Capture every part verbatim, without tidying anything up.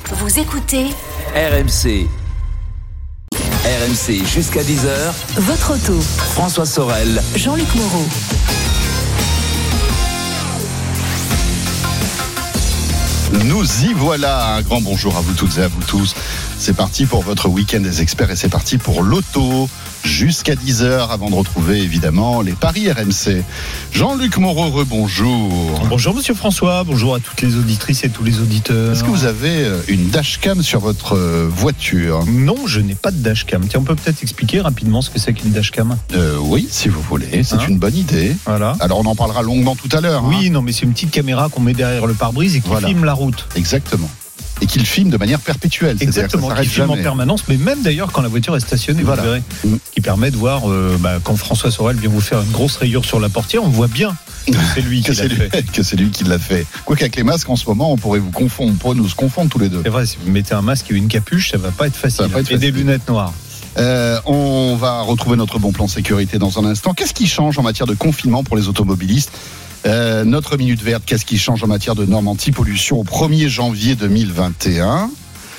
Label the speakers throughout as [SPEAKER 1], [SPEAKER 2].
[SPEAKER 1] Vous écoutez
[SPEAKER 2] R M C. R M C jusqu'à dix heures.
[SPEAKER 1] Votre auto.
[SPEAKER 2] François Sorel.
[SPEAKER 1] Jean-Luc Moreau.
[SPEAKER 3] Nous y voilà, un grand bonjour à vous toutes et à vous tous. C'est parti pour votre week-end des experts et c'est parti pour l'auto jusqu'à dix heures avant de retrouver évidemment les paris R M C. Jean-Luc Moreau, rebonjour.
[SPEAKER 4] Bonjour Monsieur François, bonjour à toutes les auditrices et tous les auditeurs.
[SPEAKER 3] Est-ce que vous avez une dashcam sur votre voiture ?
[SPEAKER 4] Non, je n'ai pas de dashcam. Tiens, on peut peut-être expliquer rapidement ce que c'est qu'une dashcam ?
[SPEAKER 3] euh, Oui, si vous voulez, c'est hein une bonne idée.
[SPEAKER 4] Voilà.
[SPEAKER 3] Alors on en parlera longuement tout à l'heure.
[SPEAKER 4] Oui,
[SPEAKER 3] hein.
[SPEAKER 4] non mais c'est une petite caméra qu'on met derrière le pare-brise et qui voilà. filme la route.
[SPEAKER 3] Exactement. Et qu'il filme de manière perpétuelle.
[SPEAKER 4] Exactement, qui filme en permanence, mais même d'ailleurs quand la voiture est stationnée, voilà. Vous verrez, mmh. qui permet de voir, euh, bah, quand François Sorel vient vous faire une grosse rayure sur la portière, on voit bien que c'est lui qui
[SPEAKER 3] que
[SPEAKER 4] l'a
[SPEAKER 3] c'est
[SPEAKER 4] fait.
[SPEAKER 3] Lui, que c'est lui qui l'a fait. Quoique avec les masques en ce moment, on pourrait vous confondre, on pourrait nous se confondre tous les deux.
[SPEAKER 4] C'est vrai, si vous mettez un masque et une capuche, ça va pas être facile.
[SPEAKER 3] Pas être
[SPEAKER 4] et facile. Des lunettes noires.
[SPEAKER 3] Euh, on va retrouver notre bon plan sécurité dans un instant. Qu'est-ce qui change en matière de confinement pour les automobilistes ? Euh, notre minute verte, qu'est-ce qui change en matière de normes anti-pollution au premier janvier deux mille vingt et un ?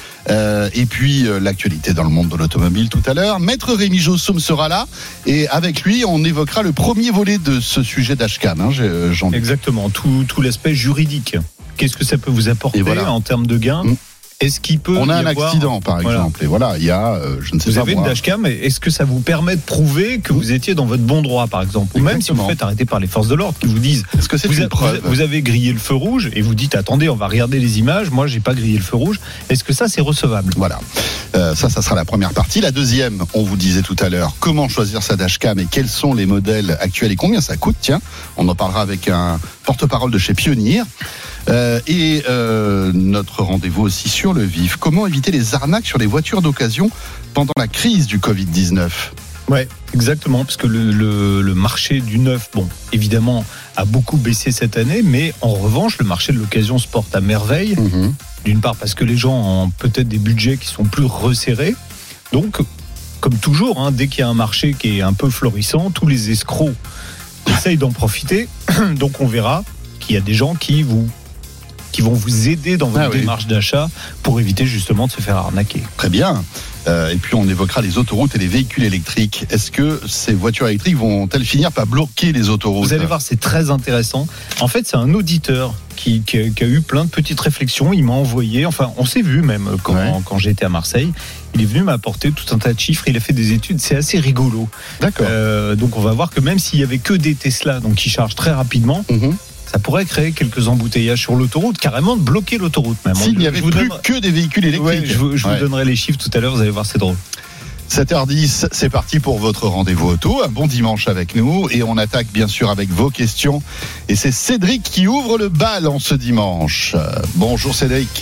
[SPEAKER 3] Euh, et puis euh, l'actualité dans le monde de l'automobile tout à l'heure. Maître Rémi Jossoum sera là et avec lui on évoquera le premier volet de ce sujet dashcam. Hein, Jean-Luc.
[SPEAKER 4] Exactement, tout, tout l'aspect juridique. Qu'est-ce que ça peut vous apporter voilà. en termes de gains ? mmh. Est-ce qu'il peut
[SPEAKER 3] On a
[SPEAKER 4] y
[SPEAKER 3] un
[SPEAKER 4] avoir...
[SPEAKER 3] accident par exemple voilà. Et voilà, il y a euh, je ne sais
[SPEAKER 4] vous
[SPEAKER 3] pas
[SPEAKER 4] avez
[SPEAKER 3] moi.
[SPEAKER 4] une dashcam, est-ce que ça vous permet de prouver que vous étiez dans votre bon droit par exemple ? Ou même si vous faites arrêter par les forces de l'ordre qui vous disent
[SPEAKER 3] est-ce que c'est
[SPEAKER 4] vous,
[SPEAKER 3] une
[SPEAKER 4] a,
[SPEAKER 3] preuve ?
[SPEAKER 4] vous avez grillé le feu rouge et vous dites attendez, on va regarder les images, moi j'ai pas grillé le feu rouge. Est-ce que ça c'est recevable ?
[SPEAKER 3] Voilà. Euh, ça, ça sera la première partie. La deuxième, on vous disait tout à l'heure comment choisir sa dashcam et quels sont les modèles actuels et combien ça coûte. Tiens, on en parlera avec un porte-parole de chez Pioneer. Euh, et euh, notre rendez-vous aussi sur le vif. Comment éviter les arnaques sur les voitures d'occasion pendant la crise du covid dix-neuf ?
[SPEAKER 4] Ouais, exactement, parce que le, le, le marché du neuf, bon, évidemment, a beaucoup baissé cette année, mais en revanche, le marché de l'occasion se porte à merveille. Mmh. D'une part, parce que les gens ont peut-être des budgets qui sont plus resserrés. Donc, comme toujours, hein, dès qu'il y a un marché qui est un peu florissant, tous les escrocs essayent d'en profiter. Donc, on verra qu'il y a des gens qui vous qui vont vous aider dans votre ah oui. démarche d'achat pour éviter justement de se faire arnaquer.
[SPEAKER 3] Très bien. Euh, et puis on évoquera les autoroutes et les véhicules électriques. Est-ce que ces voitures électriques vont-elles finir par bloquer les autoroutes ?
[SPEAKER 4] Vous allez voir, c'est très intéressant. En fait, c'est un auditeur qui, qui, a, qui a eu plein de petites réflexions. Il m'a envoyé, enfin, on s'est vu même quand, ouais. quand j'étais à Marseille. Il est venu m'apporter tout un tas de chiffres. Il a fait des études. C'est assez rigolo.
[SPEAKER 3] D'accord.
[SPEAKER 4] Euh, donc on va voir que même s'il y avait que des Tesla, donc qui chargent très rapidement. Mm-hmm. Ça pourrait créer quelques embouteillages sur l'autoroute, carrément de bloquer l'autoroute même.
[SPEAKER 3] S'il n'y avait plus donnerai... que des véhicules électriques.
[SPEAKER 4] Ouais, je vous, je ouais. vous donnerai les chiffres tout à l'heure, vous allez voir, c'est drôle.
[SPEAKER 3] sept heures dix, c'est parti pour votre rendez-vous auto. Un bon dimanche avec nous et on attaque bien sûr avec vos questions. Et c'est Cédric qui ouvre le bal en ce dimanche. Bonjour Cédric.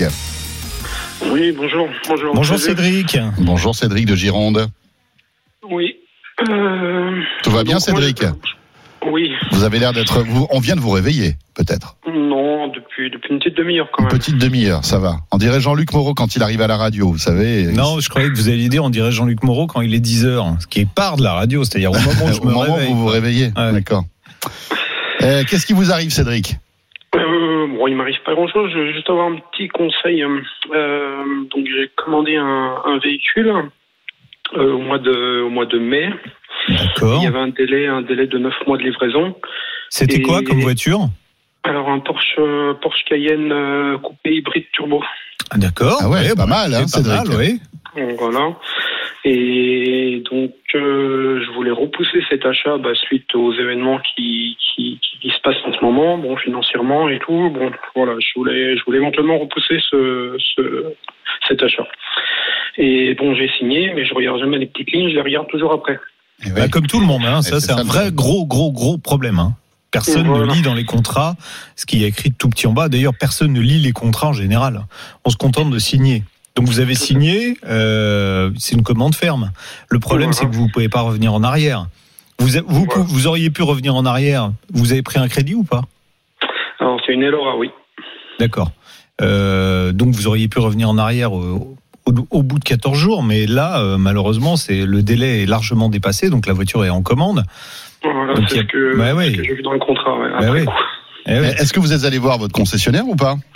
[SPEAKER 5] Oui, bonjour. Bonjour,
[SPEAKER 4] bonjour Cédric.
[SPEAKER 3] Bonjour Cédric de Gironde.
[SPEAKER 5] Oui. Euh...
[SPEAKER 3] Tout va bien Cédric ?
[SPEAKER 5] Oui.
[SPEAKER 3] Vous avez l'air d'être... On vient de vous réveiller, peut-être ?
[SPEAKER 5] Non, depuis, depuis une petite demi-heure quand même.
[SPEAKER 3] Une petite demi-heure, ça va. On dirait Jean-Luc Moreau quand il arrive à la radio, vous savez.
[SPEAKER 4] Non, je croyais que vous alliez dire on dirait Jean-Luc Moreau quand il est dix heures, ce qui est part de la radio, c'est-à-dire au moment où je
[SPEAKER 3] au
[SPEAKER 4] me
[SPEAKER 3] moment
[SPEAKER 4] réveille.
[SPEAKER 3] où vous vous réveillez, ouais. D'accord. Euh, qu'est-ce qui vous arrive, Cédric ?
[SPEAKER 5] euh, Bon, il m'arrive pas grand-chose, je veux juste avoir un petit conseil. Euh, donc j'ai commandé un, un véhicule euh, au, mois de, au mois de mai.
[SPEAKER 4] D'accord.
[SPEAKER 5] Il y avait un délai, un délai de neuf mois de livraison.
[SPEAKER 4] C'était et... quoi comme voiture ?
[SPEAKER 5] Alors un Porsche, Porsche Cayenne euh, coupé hybride turbo.
[SPEAKER 4] Ah, d'accord.
[SPEAKER 3] Ah ouais, c'est pas mal, hein,
[SPEAKER 4] c'est pas mal, oui.
[SPEAKER 5] Donc, voilà. Et donc euh, je voulais repousser cet achat bah, suite aux événements qui, qui, qui, qui se passent en ce moment, bon financièrement et tout. Bon voilà, je voulais, je voulais éventuellement repousser ce, ce cet achat. Et bon, j'ai signé, mais je regarde jamais les petites lignes, je les regarde toujours après.
[SPEAKER 4] Ouais. Bah, comme tout le monde, hein, ça c'est, c'est un vrai gros gros gros problème. Hein. Personne voilà. ne lit dans les contrats ce qui est écrit tout petit en bas. D'ailleurs, personne ne lit les contrats en général. On se contente de signer. Donc vous avez signé, euh, c'est une commande ferme. Le problème, voilà. c'est que vous ne pouvez pas revenir en arrière. Vous, vous, voilà. vous auriez pu revenir en arrière. Vous avez pris un crédit ou pas ?
[SPEAKER 5] Alors c'est une L O A, oui.
[SPEAKER 4] D'accord. Euh, donc vous auriez pu revenir en arrière au, au, au bout de quatorze jours, mais là, euh, malheureusement, c'est, le délai est largement dépassé, donc la voiture est en commande.
[SPEAKER 5] Voilà,
[SPEAKER 4] donc,
[SPEAKER 5] c'est, a... ce que,
[SPEAKER 4] bah,
[SPEAKER 5] c'est
[SPEAKER 4] ouais.
[SPEAKER 5] ce que j'ai vu dans le contrat. Ouais,
[SPEAKER 4] bah, ouais.
[SPEAKER 3] Eh ouais. Est-ce que vous êtes allé voir votre concessionnaire ou pas ?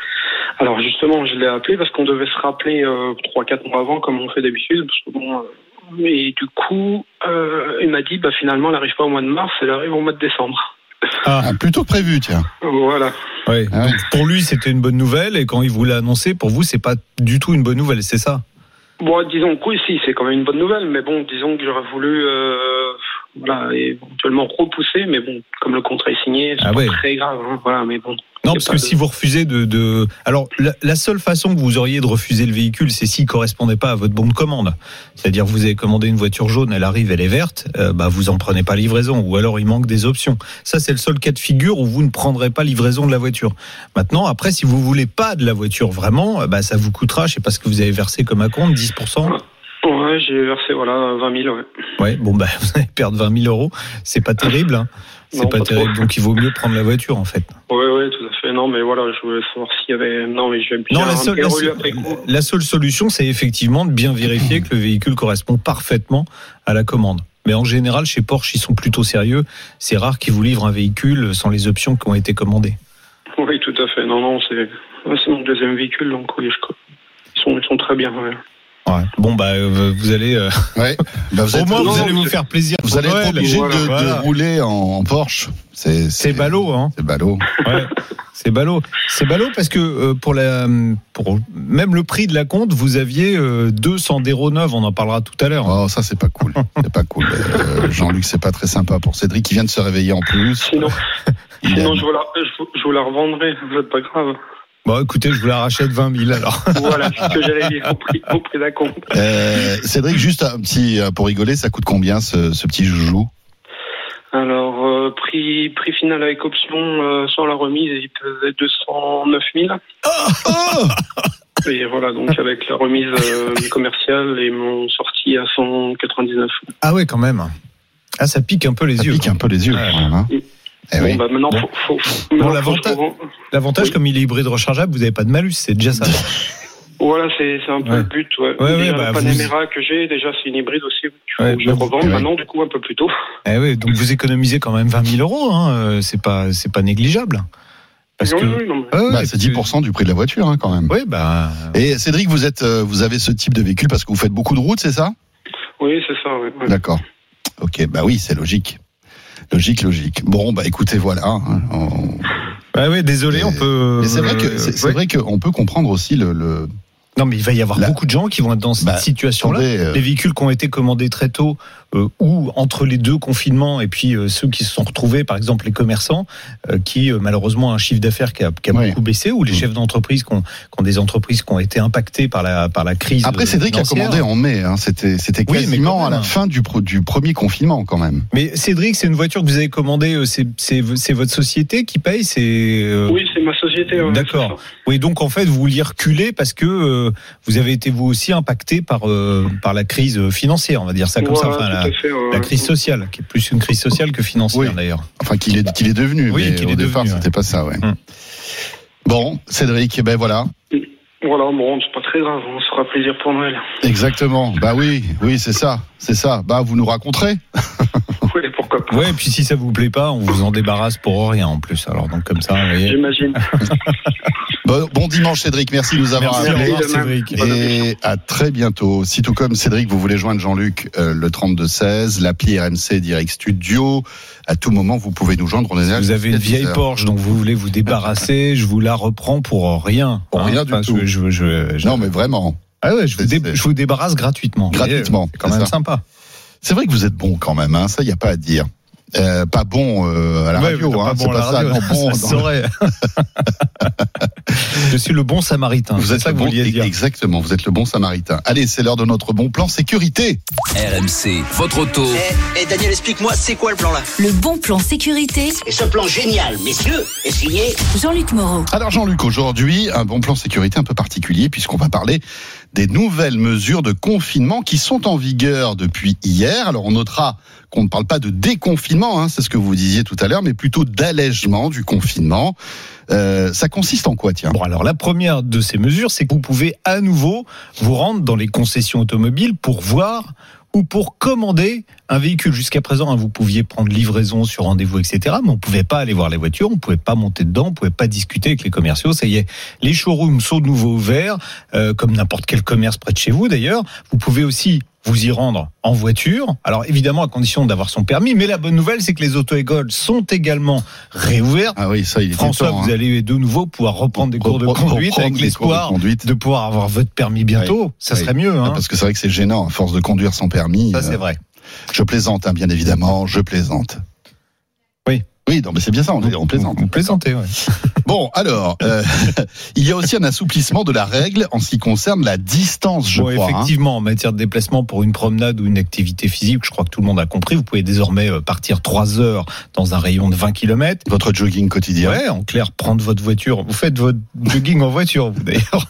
[SPEAKER 5] Alors justement, je l'ai appelé parce qu'on devait se rappeler euh, trois quatre mois avant, comme on fait d'habitude. Parce que bon, euh, et du coup, euh, il m'a dit, bah finalement, elle n'arrive pas au mois de mars, elle arrive au mois de décembre.
[SPEAKER 3] Ah, ah plutôt que prévu, tiens.
[SPEAKER 5] Voilà.
[SPEAKER 4] Ouais.
[SPEAKER 3] Ah ouais.
[SPEAKER 4] Donc, pour lui, c'était une bonne nouvelle, et quand il vous l'a annoncé, pour vous, c'est pas du tout une bonne nouvelle, c'est ça?
[SPEAKER 5] Bon, disons que oui, si, c'est quand même une bonne nouvelle, mais bon, disons que j'aurais voulu, euh, voilà, éventuellement repousser, mais bon, comme le contrat est signé, c'est
[SPEAKER 4] Ah
[SPEAKER 5] pas
[SPEAKER 4] ouais.
[SPEAKER 5] très grave, hein, voilà, mais bon.
[SPEAKER 4] Non, parce que de... si vous refusez de, de... alors la, la seule façon que vous auriez de refuser le véhicule, c'est s'il correspondait pas à votre bon de commande. C'est-à-dire vous avez commandé une voiture jaune, elle arrive, elle est verte, euh, bah vous en prenez pas livraison, ou alors il manque des options. Ça, c'est le seul cas de figure où vous ne prendrez pas livraison de la voiture. Maintenant, après, si vous voulez pas de la voiture vraiment, bah ça vous coûtera, je sais pas ce que vous avez versé comme acompte, dix pour cent.
[SPEAKER 5] Ouais, j'ai versé voilà vingt mille, ouais.
[SPEAKER 4] Ouais, bon bah vous allez perdre vingt mille euros, c'est pas terrible. Hein. C'est
[SPEAKER 5] non,
[SPEAKER 4] pas,
[SPEAKER 5] pas
[SPEAKER 4] terrible,
[SPEAKER 5] trop.
[SPEAKER 4] Donc il vaut mieux prendre la voiture en fait.
[SPEAKER 5] Ouais, ouais, tout à fait. Non, mais voilà, je voulais savoir s'il y avait. Non, mais je vais bien.
[SPEAKER 4] Non, la seule, la, seule, la seule solution, c'est effectivement de bien vérifier que le véhicule correspond parfaitement à la commande. Mais en général, chez Porsche, ils sont plutôt sérieux. C'est rare qu'ils vous livrent un véhicule sans les options qui ont été commandées.
[SPEAKER 5] Oui, tout à fait. Non, non, c'est, c'est mon deuxième véhicule, donc oui, je... ils sont, ils sont très bien. Ouais.
[SPEAKER 4] Ouais. Bon bah vous allez euh...
[SPEAKER 3] ouais. bah, vous
[SPEAKER 4] au
[SPEAKER 3] êtes,
[SPEAKER 4] moins
[SPEAKER 3] non,
[SPEAKER 4] vous allez
[SPEAKER 3] vous
[SPEAKER 4] vous faire plaisir.
[SPEAKER 3] Vous allez
[SPEAKER 4] Noël.
[SPEAKER 3] être obligé
[SPEAKER 5] voilà,
[SPEAKER 3] de,
[SPEAKER 4] voilà.
[SPEAKER 3] de rouler en, en Porsche. C'est, c'est,
[SPEAKER 4] c'est ballot, hein.
[SPEAKER 3] C'est ballot.
[SPEAKER 4] Ouais. C'est ballot. C'est ballot parce que euh, pour la, pour même le prix de la compte, vous aviez euh, deux Sandero neuves. On en parlera tout à l'heure.
[SPEAKER 3] Oh, ça c'est pas cool. C'est pas cool. Euh, Jean-Luc, c'est pas très sympa pour Cédric qui vient de se réveiller en plus.
[SPEAKER 5] Sinon, sinon je vous la, je, je vous la revendrai. C'est pas grave.
[SPEAKER 4] Bon, écoutez, je vous la rachète vingt mille alors.
[SPEAKER 5] Voilà, c'est ce que j'allais dire au prix, au prix d'un compte.
[SPEAKER 3] Euh, Cédric, juste un petit, pour rigoler, ça coûte combien ce, ce petit joujou?
[SPEAKER 5] Alors, euh, prix, prix final avec option euh, sans la remise, il faisait deux cent neuf mille.
[SPEAKER 3] Oh oh
[SPEAKER 5] Et voilà, donc avec la remise euh, commerciale, ils m'ont sorti à cent quatre-vingt-dix-neuf.
[SPEAKER 4] Ah ouais, quand même. Ah, ça pique un peu les
[SPEAKER 3] ça
[SPEAKER 4] yeux.
[SPEAKER 3] Ça pique un peu les yeux,
[SPEAKER 4] ouais.
[SPEAKER 3] quand même. Hein.
[SPEAKER 5] Eh bon,
[SPEAKER 3] oui.
[SPEAKER 5] bah maintenant,
[SPEAKER 4] bon.
[SPEAKER 5] faut, faut, faut,
[SPEAKER 4] bon,
[SPEAKER 5] maintenant
[SPEAKER 4] l'avantage,
[SPEAKER 5] faut
[SPEAKER 4] l'avantage
[SPEAKER 5] oui.
[SPEAKER 4] comme il est hybride rechargeable, vous n'avez pas de malus, c'est déjà ça.
[SPEAKER 5] Voilà, c'est, c'est un peu
[SPEAKER 4] ouais.
[SPEAKER 5] le but. Ouais.
[SPEAKER 4] Ouais,
[SPEAKER 5] déjà,
[SPEAKER 4] ouais, bah,
[SPEAKER 5] la Panamera vous... que j'ai, déjà, c'est une hybride aussi. Il faut
[SPEAKER 4] ouais,
[SPEAKER 5] que je
[SPEAKER 4] bah,
[SPEAKER 5] revende
[SPEAKER 4] ouais.
[SPEAKER 5] maintenant, du coup, un peu plus tôt.
[SPEAKER 4] Eh oui, donc vous économisez quand même vingt mille euros, hein. C'est pas, c'est pas négligeable. Parce
[SPEAKER 5] oui,
[SPEAKER 4] que...
[SPEAKER 5] oui, non, mais...
[SPEAKER 4] ah ouais,
[SPEAKER 3] bah, c'est dix pour cent du prix de la voiture, hein, quand même.
[SPEAKER 4] Oui, bah.
[SPEAKER 3] Et Cédric, vous êtes, vous avez ce type de véhicule parce que vous faites beaucoup de routes, c'est ça?
[SPEAKER 5] Oui, c'est ça, ouais. ouais.
[SPEAKER 3] D'accord. Ok, bah oui, c'est logique. Logique, logique. Bon, bah écoutez, voilà. Hein, on...
[SPEAKER 4] Bah oui, désolé,
[SPEAKER 3] et,
[SPEAKER 4] on peut.
[SPEAKER 3] Mais c'est vrai que c'est, c'est
[SPEAKER 4] ouais.
[SPEAKER 3] vrai qu'on peut comprendre aussi le. le...
[SPEAKER 4] Non, mais il va y avoir
[SPEAKER 3] La...
[SPEAKER 4] beaucoup de gens qui vont être dans cette
[SPEAKER 3] bah,
[SPEAKER 4] situation-là.
[SPEAKER 3] Attendez, euh...
[SPEAKER 4] Les véhicules qui ont été commandés très tôt, euh, ou entre les deux confinements, et puis euh, ceux qui se sont retrouvés, par exemple les commerçants, euh, qui euh, malheureusement ont un chiffre d'affaires qui a, qui a oui. beaucoup baissé, ou les mmh. chefs d'entreprise qui ont, qui ont des entreprises qui ont été impactées par la par la crise.
[SPEAKER 3] Après, Cédric a commandé en mai. Hein, c'était c'était quasiment oui, à la fin du du premier confinement quand même.
[SPEAKER 4] Mais Cédric, c'est une voiture que vous avez commandée. Euh, c'est c'est c'est votre société qui paye. C'est euh...
[SPEAKER 5] oui, c'est ma société. Ouais,
[SPEAKER 4] d'accord. Oui, donc en fait, vous vouliez reculer parce que euh, vous avez été vous aussi impacté par euh, par la crise financière, on va dire ça comme
[SPEAKER 5] voilà,
[SPEAKER 4] ça. Enfin, la,
[SPEAKER 5] fait, ouais.
[SPEAKER 4] la crise sociale, qui est plus une crise sociale que financière
[SPEAKER 3] oui.
[SPEAKER 4] d'ailleurs.
[SPEAKER 3] Enfin, qu'il est qu'il est devenu.
[SPEAKER 4] Oui,
[SPEAKER 3] mais
[SPEAKER 4] qu'il
[SPEAKER 3] au
[SPEAKER 4] est
[SPEAKER 3] départ,
[SPEAKER 4] devenu,
[SPEAKER 3] c'était
[SPEAKER 4] ouais.
[SPEAKER 3] pas ça, ouais.
[SPEAKER 4] Hum.
[SPEAKER 3] Bon, Cédric, ben voilà.
[SPEAKER 5] Voilà, bon, c'est pas très grave, on se fera plaisir pour Noël.
[SPEAKER 3] Exactement. Bah oui, oui, c'est ça, c'est ça. Bah vous nous raconterez.
[SPEAKER 5] Oui, pourquoi pas.
[SPEAKER 4] Ouais, et puis si ça vous plaît pas, on vous en débarrasse pour rien en plus. Alors donc comme ça, vous voyez.
[SPEAKER 5] J'imagine.
[SPEAKER 3] Bon, bon dimanche Cédric, merci de nous avoir
[SPEAKER 4] merci,
[SPEAKER 3] appelés.
[SPEAKER 4] au revoir, Cédric.
[SPEAKER 3] Et à très bientôt. Si tout comme Cédric, vous voulez joindre Jean-Luc, euh, le trente-deux seize, l'appli R M C Direct Studio. À tout moment, vous pouvez nous joindre. On est
[SPEAKER 4] si vous avez une vieille Porsche dont vous voulez vous débarrasser, je vous la reprends pour rien.
[SPEAKER 3] Pour
[SPEAKER 4] hein,
[SPEAKER 3] rien du
[SPEAKER 4] enfin,
[SPEAKER 3] tout.
[SPEAKER 4] Je, je, je, je...
[SPEAKER 3] Non, mais vraiment.
[SPEAKER 4] Ah ouais, je vous, dé... je vous débarrasse gratuitement.
[SPEAKER 3] Gratuitement.
[SPEAKER 4] C'est quand même
[SPEAKER 3] ça.
[SPEAKER 4] sympa.
[SPEAKER 3] C'est vrai que vous êtes bon quand même, hein, ça, il n'y a pas à dire. Euh, pas bon euh, à la
[SPEAKER 4] ouais,
[SPEAKER 3] radio, hein,
[SPEAKER 4] pas
[SPEAKER 3] c'est
[SPEAKER 4] bon
[SPEAKER 3] pas ça.
[SPEAKER 4] Radio,
[SPEAKER 3] Non, bon,
[SPEAKER 4] ça saurait. Je suis le bon samaritain.
[SPEAKER 3] Vous
[SPEAKER 4] c'est
[SPEAKER 3] êtes
[SPEAKER 4] ça
[SPEAKER 3] le
[SPEAKER 4] que vous
[SPEAKER 3] bon,
[SPEAKER 4] vouliez dire.
[SPEAKER 3] Exactement, vous êtes le bon samaritain. Allez, c'est l'heure de notre bon plan sécurité.
[SPEAKER 2] R M C, votre auto.
[SPEAKER 6] Eh, hey, Daniel, explique-moi, c'est quoi le plan là?
[SPEAKER 1] Le bon plan sécurité.
[SPEAKER 6] Et ce plan génial, messieurs, est signé
[SPEAKER 1] Jean-Luc Moreau.
[SPEAKER 3] Alors Jean-Luc, aujourd'hui, un bon plan sécurité un peu particulier puisqu'on va parler des nouvelles mesures de confinement qui sont en vigueur depuis hier. Alors on notera qu'on ne parle pas de déconfinement, hein, c'est ce que vous disiez tout à l'heure, mais plutôt d'allègement du confinement. Euh, ça consiste en quoi, tiens ?
[SPEAKER 4] Bon, alors la première de ces mesures, c'est que vous pouvez à nouveau vous rendre dans les concessions automobiles pour voir ou pour commander un véhicule. Jusqu'à présent, hein, vous pouviez prendre livraison sur rendez-vous, et cetera, mais on ne pouvait pas aller voir les voitures, on ne pouvait pas monter dedans, on ne pouvait pas discuter avec les commerciaux. Ça y est, les showrooms sont de nouveau ouverts, euh, comme n'importe quel commerce près de chez vous d'ailleurs. Vous pouvez aussi vous y rendre en voiture. Alors évidemment à condition d'avoir son permis, mais la bonne nouvelle c'est que les auto-écoles sont également réouvertes.
[SPEAKER 3] Ah oui, ça il est
[SPEAKER 4] François,
[SPEAKER 3] temps,
[SPEAKER 4] vous
[SPEAKER 3] hein.
[SPEAKER 4] allez de nouveau pouvoir reprendre des cours de conduite avec l'espoir de, de pouvoir avoir votre permis bientôt. Oui. Ça serait oui. mieux. Hein.
[SPEAKER 3] Ah, parce que c'est vrai que c'est gênant à force de conduire sans permis.
[SPEAKER 4] Ça
[SPEAKER 3] euh,
[SPEAKER 4] c'est vrai.
[SPEAKER 3] Je plaisante, hein, bien évidemment, je plaisante.
[SPEAKER 4] Oui.
[SPEAKER 3] Oui, non, mais c'est bien ça, on, on plaisante.
[SPEAKER 4] Vous plaisantez, ouais.
[SPEAKER 3] Bon, alors, euh, il y a aussi un assouplissement de la règle en ce qui concerne la distance, je
[SPEAKER 4] bon,
[SPEAKER 3] crois.
[SPEAKER 4] Effectivement,
[SPEAKER 3] hein.
[SPEAKER 4] en matière de déplacement pour une promenade ou une activité physique, je crois que tout le monde a compris, vous pouvez désormais partir trois heures dans un rayon de vingt kilomètres.
[SPEAKER 3] Votre jogging quotidien.
[SPEAKER 4] Ouais, en clair, prendre votre voiture. Vous faites votre jogging en voiture, vous d'ailleurs,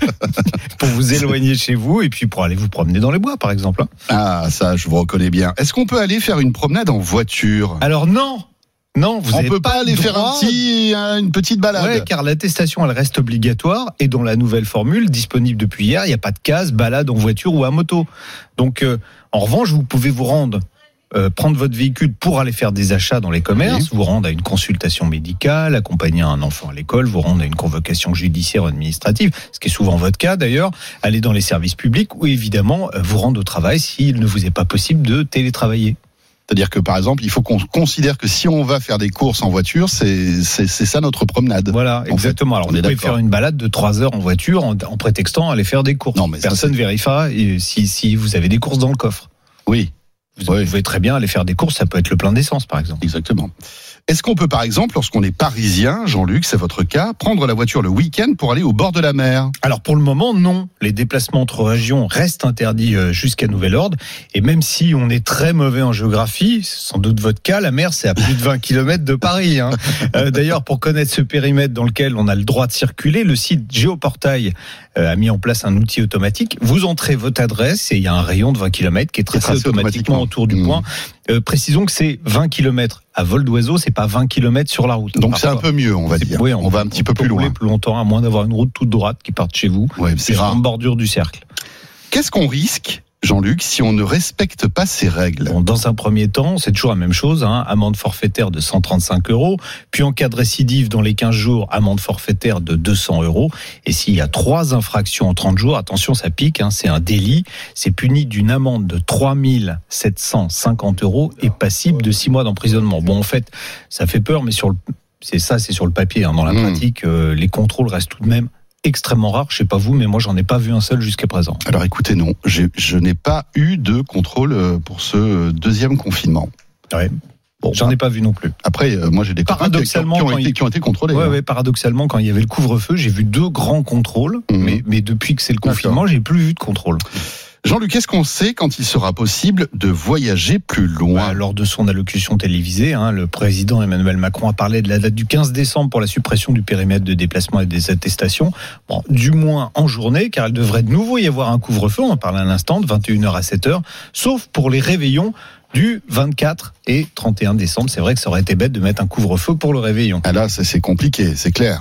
[SPEAKER 4] pour vous éloigner chez vous et puis pour aller vous promener dans les bois, par exemple.
[SPEAKER 3] Ah, ça, je vous reconnais bien. Est-ce qu'on peut aller faire une promenade en voiture ?
[SPEAKER 4] Alors non. Non, vous
[SPEAKER 3] on peut pas,
[SPEAKER 4] pas
[SPEAKER 3] aller faire un petit, une petite balade.
[SPEAKER 4] Ouais, car l'attestation, elle reste obligatoire et dans la nouvelle formule disponible depuis hier, il n'y a pas de case balade en voiture ou à moto. Donc, euh, en revanche, vous pouvez vous rendre, euh, prendre votre véhicule pour aller faire des achats dans les commerces, oui. vous rendre à une consultation médicale, accompagner un enfant à l'école, vous rendre à une convocation judiciaire ou administrative, ce qui est souvent votre cas d'ailleurs, aller dans les services publics ou évidemment vous rendre au travail s'il ne vous est pas possible de télétravailler.
[SPEAKER 3] C'est-à-dire que, par exemple, il faut qu'on considère que si on va faire des courses en voiture, c'est, c'est, c'est ça notre promenade.
[SPEAKER 4] Voilà, exactement. Alors, on vous pouvez faire une balade de trois heures en voiture en, en prétextant aller faire des courses. Non, mais personne ne vérifiera si, si vous avez des courses dans le coffre.
[SPEAKER 3] Oui.
[SPEAKER 4] Vous oui. pouvez très bien aller faire des courses, ça peut être le plein d'essence, par exemple.
[SPEAKER 3] Exactement. Est-ce qu'on peut, par exemple, lorsqu'on est parisien, Jean-Luc, c'est votre cas, prendre la voiture le week-end pour aller au bord de la mer ?
[SPEAKER 4] Alors, pour le moment, non. Les déplacements entre régions restent interdits jusqu'à nouvel ordre. Et même si on est très mauvais en géographie, c'est sans doute votre cas, la mer, c'est à plus de vingt kilomètres de Paris. Hein. Euh, d'ailleurs, pour connaître ce périmètre dans lequel on a le droit de circuler, le site Géoportail euh, a mis en place un outil automatique. Vous entrez votre adresse et il y a un rayon de vingt kilomètres qui est tracé, tracé automatiquement, automatiquement autour du mmh. point. Euh, précisons que c'est vingt kilomètres à vol d'oiseau, c'est pas vingt kilomètres sur la route.
[SPEAKER 3] Donc parfois, c'est un peu mieux, on va dire.
[SPEAKER 4] Oui, on,
[SPEAKER 3] on va un petit peu plus loin.
[SPEAKER 4] plus longtemps, à moins d'avoir une route toute droite qui part de chez vous.
[SPEAKER 3] Ouais, c'est rare.
[SPEAKER 4] En bordure du cercle.
[SPEAKER 3] Qu'est-ce qu'on risque, Jean-Luc, si on ne respecte pas ces règles ?
[SPEAKER 4] Bon, dans un premier temps, c'est toujours la même chose, hein, amende forfaitaire de cent trente-cinq euros, puis en cas de récidive dans les quinze jours, amende forfaitaire de deux cents euros. Et s'il y a trois infractions en trente jours, attention, ça pique, hein, c'est un délit, c'est puni d'une amende de trois mille sept cent cinquante euros et passible de six mois d'emprisonnement. Bon, en fait, ça fait peur, mais sur le, c'est ça, c'est sur le papier. Hein. Dans la mmh. pratique, euh, les contrôles restent tout de même extrêmement rare, je sais pas vous, mais moi j'en ai pas vu un seul jusqu'à présent.
[SPEAKER 3] Alors écoutez, non, j'ai, je n'ai pas eu de contrôle pour ce deuxième confinement.
[SPEAKER 4] Ouais. Bon, j'en ai pas vu non plus.
[SPEAKER 3] Après, euh, moi j'ai des copains qui, qui, ont, qui, ont été, il... qui ont été contrôlés.
[SPEAKER 4] Ouais,
[SPEAKER 3] hein.
[SPEAKER 4] ouais, paradoxalement, quand il y avait le couvre-feu, j'ai vu deux grands contrôles, mmh. mais, mais depuis que c'est le confinement, D'accord. j'ai plus vu de contrôle.
[SPEAKER 3] Jean-Luc, est-ce qu'on sait quand il sera possible de voyager plus loin ?
[SPEAKER 4] Bah, lors de son allocution télévisée, hein, le président Emmanuel Macron a parlé de la date du quinze décembre pour la suppression du périmètre de déplacement et des attestations. Bon, du moins en journée, car il devrait de nouveau y avoir un couvre-feu, on en parlait à l'instant, de vingt et une heures à sept heures, sauf pour les réveillons du vingt-quatre et trente et un décembre. C'est vrai que ça aurait été bête de mettre un couvre-feu pour le réveillon.
[SPEAKER 3] Ah là, c'est, c'est compliqué, c'est clair.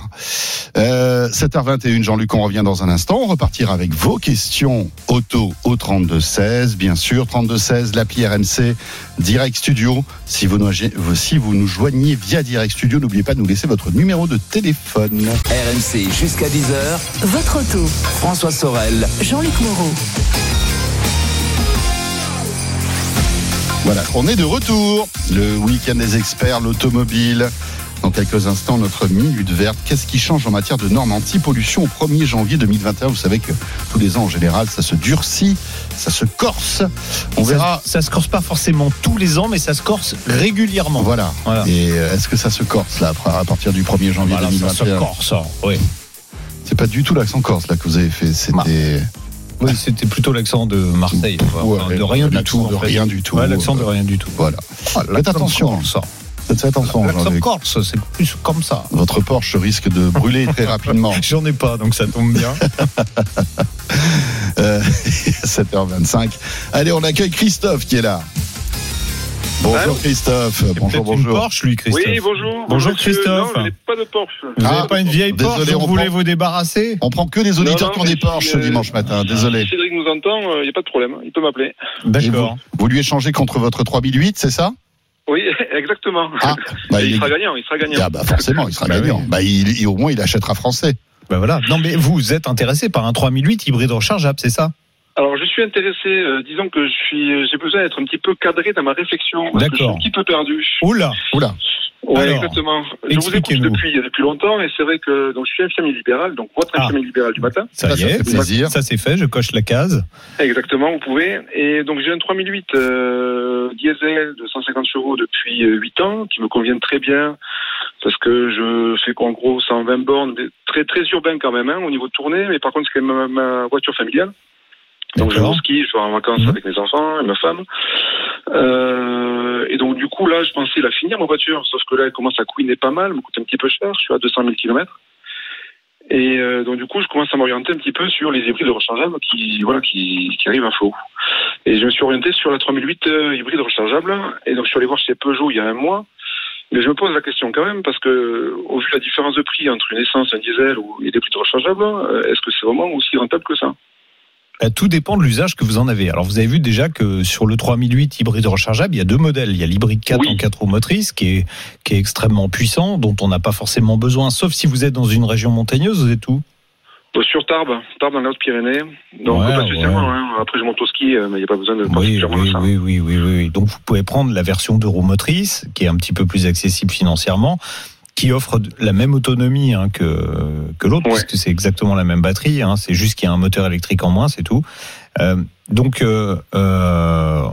[SPEAKER 3] Euh, sept heures vingt et une, Jean-Luc, on revient dans un instant. On repartira avec vos questions auto au trente-deux seize, bien sûr. trente-deux seize, l'appli R M C, Direct Studio. Si vous, nous, si vous nous joignez via Direct Studio, n'oubliez pas de nous laisser votre numéro de téléphone.
[SPEAKER 2] R M C jusqu'à dix heures.
[SPEAKER 1] Votre auto.
[SPEAKER 2] François Sorel.
[SPEAKER 1] Jean-Luc Moreau.
[SPEAKER 3] Voilà, on est de retour. Le week-end des experts, l'automobile. Dans quelques instants, notre minute verte. Qu'est-ce qui change en matière de normes anti-pollution au premier janvier deux mille vingt et un ? Vous savez que tous les ans, en général, ça se durcit, ça se corse. On
[SPEAKER 4] ça,
[SPEAKER 3] verra.
[SPEAKER 4] Ça se corse pas forcément tous les ans, mais ça se corse régulièrement.
[SPEAKER 3] Voilà. voilà. Et est-ce que ça se corse là à partir du premier janvier
[SPEAKER 4] voilà,
[SPEAKER 3] deux mille vingt et un ?
[SPEAKER 4] Ça se corse, oui.
[SPEAKER 3] C'est pas du tout l'accent corse là que vous avez fait. C'était.
[SPEAKER 4] Ah. Oui, c'était plutôt l'accent de Marseille.
[SPEAKER 3] Ouais,
[SPEAKER 4] enfin, de rien du tout.
[SPEAKER 3] De rien du tout.
[SPEAKER 4] Ouais, l'accent de rien du tout.
[SPEAKER 3] Voilà.
[SPEAKER 4] Ah,
[SPEAKER 3] faites attention.
[SPEAKER 4] Corse.
[SPEAKER 3] Faites attention.
[SPEAKER 4] L'accent corse, c'est plus comme ça.
[SPEAKER 3] Votre Porsche risque de brûler très rapidement.
[SPEAKER 4] J'en ai pas, donc ça tombe bien.
[SPEAKER 3] euh, sept heures vingt-cinq. Allez, on accueille Christophe qui est là. Bonjour Christophe. Bonjour,
[SPEAKER 4] bonjour. Une
[SPEAKER 3] bonjour.
[SPEAKER 4] Porsche, lui, Christophe.
[SPEAKER 5] Oui, bonjour.
[SPEAKER 4] Bonjour
[SPEAKER 5] Monsieur.
[SPEAKER 4] Christophe.
[SPEAKER 5] Non, je n'ai pas de Porsche.
[SPEAKER 4] Vous n'avez
[SPEAKER 3] Ah,
[SPEAKER 4] pas une vieille
[SPEAKER 3] désolé,
[SPEAKER 4] Porsche dont
[SPEAKER 3] on
[SPEAKER 4] vous voulez
[SPEAKER 3] prend-
[SPEAKER 4] vous débarrasser?
[SPEAKER 3] On prend que des auditeurs
[SPEAKER 5] Non, non,
[SPEAKER 3] qui ont des
[SPEAKER 5] mais
[SPEAKER 3] Porsche
[SPEAKER 5] si,
[SPEAKER 3] ce
[SPEAKER 5] euh,
[SPEAKER 3] dimanche matin. Désolé.
[SPEAKER 5] Si Cédric nous entend, il n'y a pas de problème. Il peut m'appeler.
[SPEAKER 3] Et
[SPEAKER 4] D'accord.
[SPEAKER 3] Vous, vous lui échangez contre votre trois mille huit, c'est ça?
[SPEAKER 5] Oui, exactement.
[SPEAKER 3] Ah, bah,
[SPEAKER 5] Et il,
[SPEAKER 3] il est-
[SPEAKER 5] sera gagnant, il sera gagnant.
[SPEAKER 3] Ah bah forcément, il sera
[SPEAKER 4] Bah
[SPEAKER 3] gagnant.
[SPEAKER 4] oui.
[SPEAKER 3] Bah il, il- au moins il achètera français.
[SPEAKER 4] Ben voilà. Non, mais vous êtes intéressé par un trois mille huit hybride rechargeable, c'est ça?
[SPEAKER 5] Alors, je suis intéressé, euh, disons que je suis, j'ai besoin d'être un petit peu cadré dans ma réflexion. Parce que je suis
[SPEAKER 4] D'accord.
[SPEAKER 5] un petit peu perdu.
[SPEAKER 4] Oula.
[SPEAKER 3] Oula.
[SPEAKER 5] Oui,
[SPEAKER 4] Alors,
[SPEAKER 5] exactement. Je vous écoute
[SPEAKER 4] expliquez-nous.
[SPEAKER 5] depuis, depuis longtemps et c'est vrai que donc, je suis infirmier libéral, donc votre
[SPEAKER 4] Ah.
[SPEAKER 5] infirmier libéral du matin.
[SPEAKER 4] Ça
[SPEAKER 3] Ça,
[SPEAKER 4] y
[SPEAKER 3] ça
[SPEAKER 4] est,
[SPEAKER 3] fait plaisir.
[SPEAKER 4] ça c'est fait, je coche la case.
[SPEAKER 5] Exactement, vous pouvez. Et donc j'ai un trois mille huit euh, diesel de cent cinquante chevaux depuis euh, huit ans, qui me conviennent très bien, parce que je fais en gros cent vingt bornes, mais très très urbain quand même, hein, au niveau de tournée, mais par contre c'est quand même ma, ma voiture familiale. Donc je vais
[SPEAKER 4] D'accord.
[SPEAKER 5] au ski, je vais en vacances
[SPEAKER 4] Mmh.
[SPEAKER 5] avec mes enfants et ma femme. Euh, et donc du coup là, je pensais la finir ma voiture, sauf que là elle commence à couiner pas mal, elle me coûte un petit peu cher, je suis à deux cent mille kilomètres. Et euh, donc du coup, je commence à m'orienter un petit peu sur les hybrides rechargeables qui voilà qui, qui arrivent à flot. Et je me suis orienté sur la trois mille huit euh, hybride rechargeable. Et donc je suis allé voir chez Peugeot il y a un mois. Mais je me pose la question quand même parce que au vu de la différence de prix entre une essence, un diesel ou et des hybrides rechargeables, euh, est-ce que c'est vraiment aussi rentable que ça?
[SPEAKER 4] Tout dépend de l'usage que vous en avez. Alors vous avez vu déjà que sur le trois mille huit hybride rechargeable, il y a deux modèles. Il y a l'hybride quatre
[SPEAKER 5] Oui.
[SPEAKER 4] en quatre roues motrices qui est, qui est extrêmement puissant, dont on n'a pas forcément besoin, sauf si vous êtes dans une région montagneuse, vous êtes où?
[SPEAKER 5] Euh, Sur Tarbes, Tarbes dans les Hautes-Pyrénées. Donc
[SPEAKER 4] Ouais,
[SPEAKER 5] pas spécialement.
[SPEAKER 4] ouais.
[SPEAKER 5] Hein. Après je monte au ski, euh, mais il n'y a pas besoin de
[SPEAKER 4] Oui,
[SPEAKER 5] particulièrement
[SPEAKER 4] oui,
[SPEAKER 5] de ça.
[SPEAKER 4] oui, oui, oui, oui. Donc vous pouvez prendre la version deux roues motrices, qui est un petit peu plus accessible financièrement, qui offre la même autonomie hein, que, que l'autre,
[SPEAKER 5] Ouais.
[SPEAKER 4] puisque c'est exactement la même batterie, hein, c'est juste qu'il y a un moteur électrique en moins, c'est tout. Euh, donc euh, euh,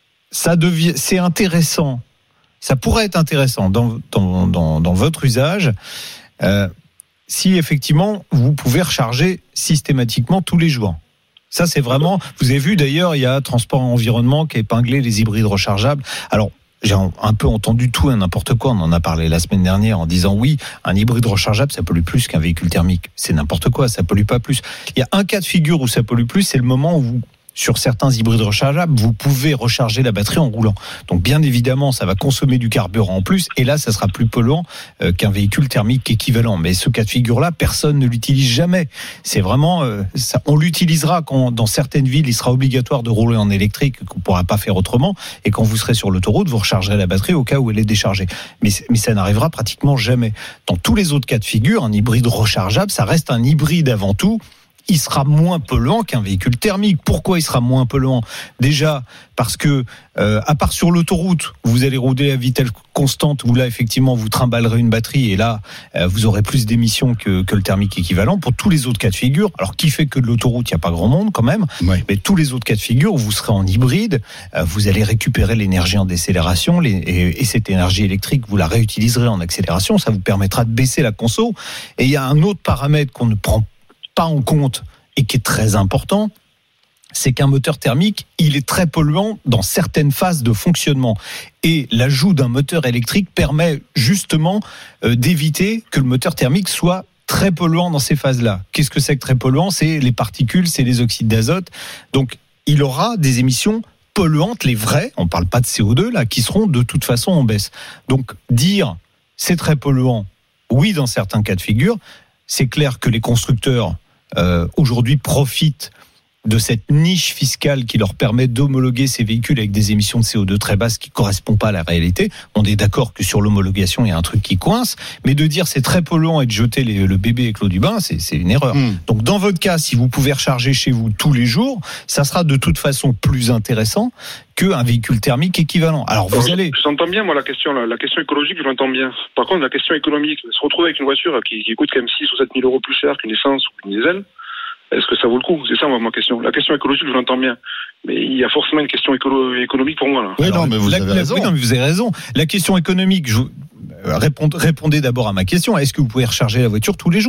[SPEAKER 4] ça devient, c'est intéressant, ça pourrait être intéressant dans, dans, dans, dans votre usage, euh, si effectivement vous pouvez recharger systématiquement tous les jours. Ça c'est vraiment, vous avez vu d'ailleurs, il y a Transport et Environnement qui a épinglé les hybrides rechargeables. Alors j'ai un peu entendu tout et n'importe quoi. On en a parlé la semaine dernière en disant oui, un hybride rechargeable, ça pollue plus qu'un véhicule thermique. C'est n'importe quoi, ça pollue pas plus. Il y a un cas de figure où ça pollue plus, c'est le moment où vous, sur certains hybrides rechargeables, vous pouvez recharger la batterie en roulant. Donc bien évidemment, ça va consommer du carburant en plus, et là, ça sera plus polluant euh, qu'un véhicule thermique équivalent. Mais ce cas de figure-là, personne ne l'utilise jamais. C'est vraiment, euh, ça, on l'utilisera quand dans certaines villes, il sera obligatoire de rouler en électrique, qu'on ne pourra pas faire autrement, et quand vous serez sur l'autoroute, vous rechargerez la batterie au cas où elle est déchargée. Mais, mais ça n'arrivera pratiquement jamais. Dans tous les autres cas de figure, un hybride rechargeable, ça reste un hybride avant tout. Il sera moins polluant qu'un véhicule thermique. Pourquoi il sera moins polluant? Déjà parce que, euh, à part sur l'autoroute, vous allez rouler à vitesse constante, où là effectivement vous trimballerez une batterie et là euh, vous aurez plus d'émissions que, que le thermique équivalent. Pour tous les autres cas de figure, alors qui fait que de l'autoroute il n'y a pas grand monde quand même,
[SPEAKER 3] Oui.
[SPEAKER 4] mais tous les autres cas de figure, vous serez en hybride, euh, vous allez récupérer l'énergie en décélération les, et, et cette énergie électrique vous la réutiliserez en accélération. Ça vous permettra de baisser la conso. Et il y a un autre paramètre qu'on ne prend pas en compte et qui est très important, c'est qu'un moteur thermique, il est très polluant dans certaines phases de fonctionnement. Et l'ajout d'un moteur électrique permet justement euh, d'éviter que le moteur thermique soit très polluant dans ces phases-là. Qu'est-ce que c'est que très polluant? C'est les particules, c'est les oxydes d'azote. Donc, il aura des émissions polluantes, les vraies, on ne parle pas de C O deux, là, qui seront de toute façon en baisse. Donc, dire c'est très polluant, oui, dans certains cas de figure, c'est clair que les constructeurs Euh, aujourd'hui profitent de cette niche fiscale qui leur permet d'homologuer ces véhicules avec des émissions de C O deux très basses qui ne correspondent pas à la réalité. On est d'accord que sur l'homologation, il y a un truc qui coince, mais de dire c'est très polluant et de jeter les, le bébé avec l'eau du bain, c'est, c'est une erreur.
[SPEAKER 3] Mmh.
[SPEAKER 4] Donc dans votre cas, si vous pouvez recharger chez vous tous les jours, ça sera de toute façon plus intéressant qu'un véhicule thermique équivalent. Alors vous
[SPEAKER 5] Alors,
[SPEAKER 4] allez...
[SPEAKER 5] J'entends bien, moi, la question, la, la question écologique, je l'entends bien. Par contre, la question économique, se retrouver avec une voiture qui, qui coûte quand même six ou sept mille euros plus cher qu'une essence ou qu'une diesel, est-ce que ça vaut le coup? C'est ça, moi, ma question. La question écologique, je l'entends bien. Mais il y a forcément une question écolo- économique pour moi, là.
[SPEAKER 3] Oui,
[SPEAKER 4] Alors,
[SPEAKER 3] non, mais vous
[SPEAKER 4] la-
[SPEAKER 3] avez
[SPEAKER 4] la-
[SPEAKER 3] raison.
[SPEAKER 4] oui, non, mais vous avez raison. La question économique, je vous- euh, répondez, répondez d'abord à ma question. Est-ce que vous pouvez recharger la voiture tous les jours?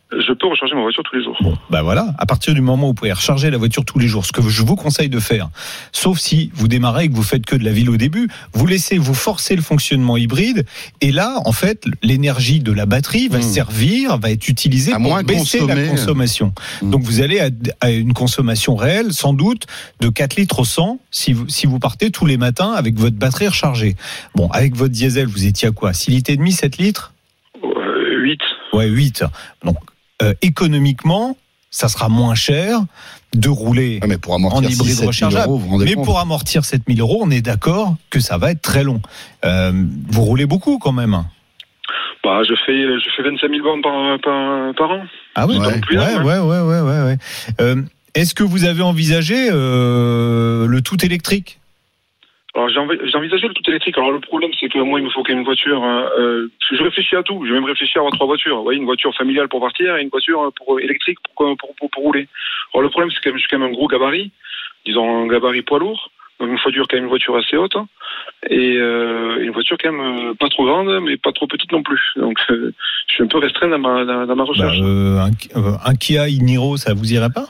[SPEAKER 7] Je peux recharger ma voiture tous les jours.
[SPEAKER 4] Bon, bah voilà, à partir du moment où vous pouvez recharger la voiture tous les jours, ce que je vous conseille de faire, sauf si vous démarrez et que vous faites que de la ville au début, vous laissez vous forcer le fonctionnement hybride, et là, en fait, l'énergie de la batterie va mmh. servir, va être utilisée à pour baisser la consommation. Mmh. Donc vous allez à, à une consommation réelle, sans doute, de quatre litres au cent, si vous, si vous partez tous les matins avec votre batterie rechargée. Bon, avec votre diesel, vous étiez à quoi ? six litres et demi, sept litres ?
[SPEAKER 7] euh, huit.
[SPEAKER 4] Ouais, huit. Donc, Euh, économiquement, ça sera moins cher de rouler
[SPEAKER 3] ouais, mais pour amortir
[SPEAKER 4] en hybride rechargeable. Euros, mais compte. Pour amortir sept mille euros, on est d'accord que ça va être très long. Euh, vous roulez beaucoup quand même.
[SPEAKER 7] Bah, je fais, je fais vingt-cinq mille bornes par, par, par an.
[SPEAKER 4] Ah oui, ouais, plus, ouais, ouais, ouais, ouais, ouais, ouais. Euh, est-ce que vous avez envisagé euh, le tout électrique ?
[SPEAKER 7] Alors j'ai, env- j'ai envisagé le tout électrique. Alors le problème c'est que moi il me faut quand même une voiture. Euh, je réfléchis à tout. J'ai même réfléchi à avoir trois voitures. Vous voyez, une voiture familiale pour partir et une voiture pour électrique pour pour, pour, pour rouler. Alors le problème c'est que je suis quand même un gros gabarit, disons un gabarit poids lourd. Donc il me faut quand même une voiture assez haute et euh, une voiture quand même pas trop grande mais pas trop petite non plus. Donc euh, je suis un peu restreint dans ma dans, dans ma recherche.
[SPEAKER 4] Bah, euh, un, euh, un Kia Niro, ça vous irait pas ?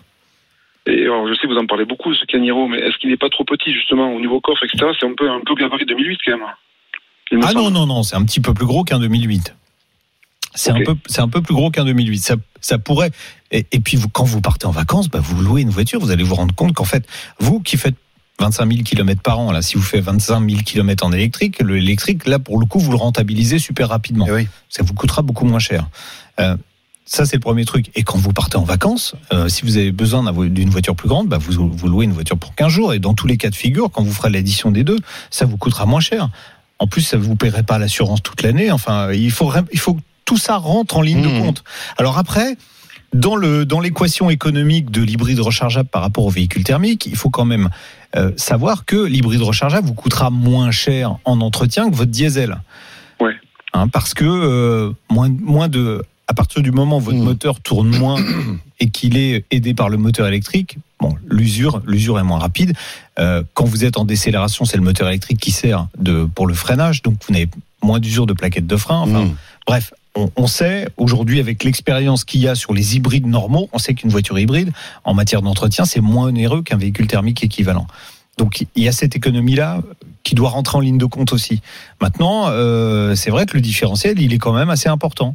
[SPEAKER 7] Et alors, je sais, vous en parlez beaucoup, ce Kia Niro, mais est-ce qu'il n'est pas trop petit, justement, au niveau coffre, et cetera. C'est un peu, un peu gabarit deux mille huit, quand même.
[SPEAKER 4] Ah non, non, non, c'est un petit peu plus gros qu'un deux mille huit. C'est, okay. un, peu, c'est un peu plus gros qu'un deux mille huit. Ça, ça pourrait... Et, et puis, vous, quand vous partez en vacances, bah, vous louez une voiture, vous allez vous rendre compte qu'en fait, vous qui faites vingt-cinq mille kilomètres par an, là, si vous faites vingt-cinq mille kilomètres en électrique, le électrique, là, pour le coup, vous le rentabilisez super rapidement.
[SPEAKER 3] Et oui.
[SPEAKER 4] Ça vous coûtera beaucoup moins cher. Euh, Ça, c'est le premier truc. Et quand vous partez en vacances, euh, si vous avez besoin d'une voiture plus grande, bah vous, vous louez une voiture pour quinze jours. Et dans tous les cas de figure, quand vous ferez l'addition des deux, ça vous coûtera moins cher. En plus, ça ne vous paierait pas l'assurance toute l'année. Enfin, il faut, il faut que tout ça rentre en ligne mmh. de compte. Alors après, dans, le, dans l'équation économique de l'hybride rechargeable par rapport au véhicule thermique, il faut quand même euh, savoir que l'hybride rechargeable vous coûtera moins cher en entretien que votre diesel.
[SPEAKER 7] Ouais.
[SPEAKER 4] Hein, parce que euh, moins, moins de... À partir du moment où votre mmh. moteur tourne moins et qu'il est aidé par le moteur électrique, bon, l'usure, l'usure est moins rapide. Euh, quand vous êtes en décélération, c'est le moteur électrique qui sert de, pour le freinage, donc vous avez moins d'usure de plaquettes de frein. Enfin, mmh. bref, on, on sait aujourd'hui avec l'expérience qu'il y a sur les hybrides normaux, on sait qu'une voiture hybride, en matière d'entretien, c'est moins onéreux qu'un véhicule thermique équivalent. Donc il y a cette économie-là qui doit rentrer en ligne de compte aussi. Maintenant, euh, c'est vrai que le différentiel, il est quand même assez important.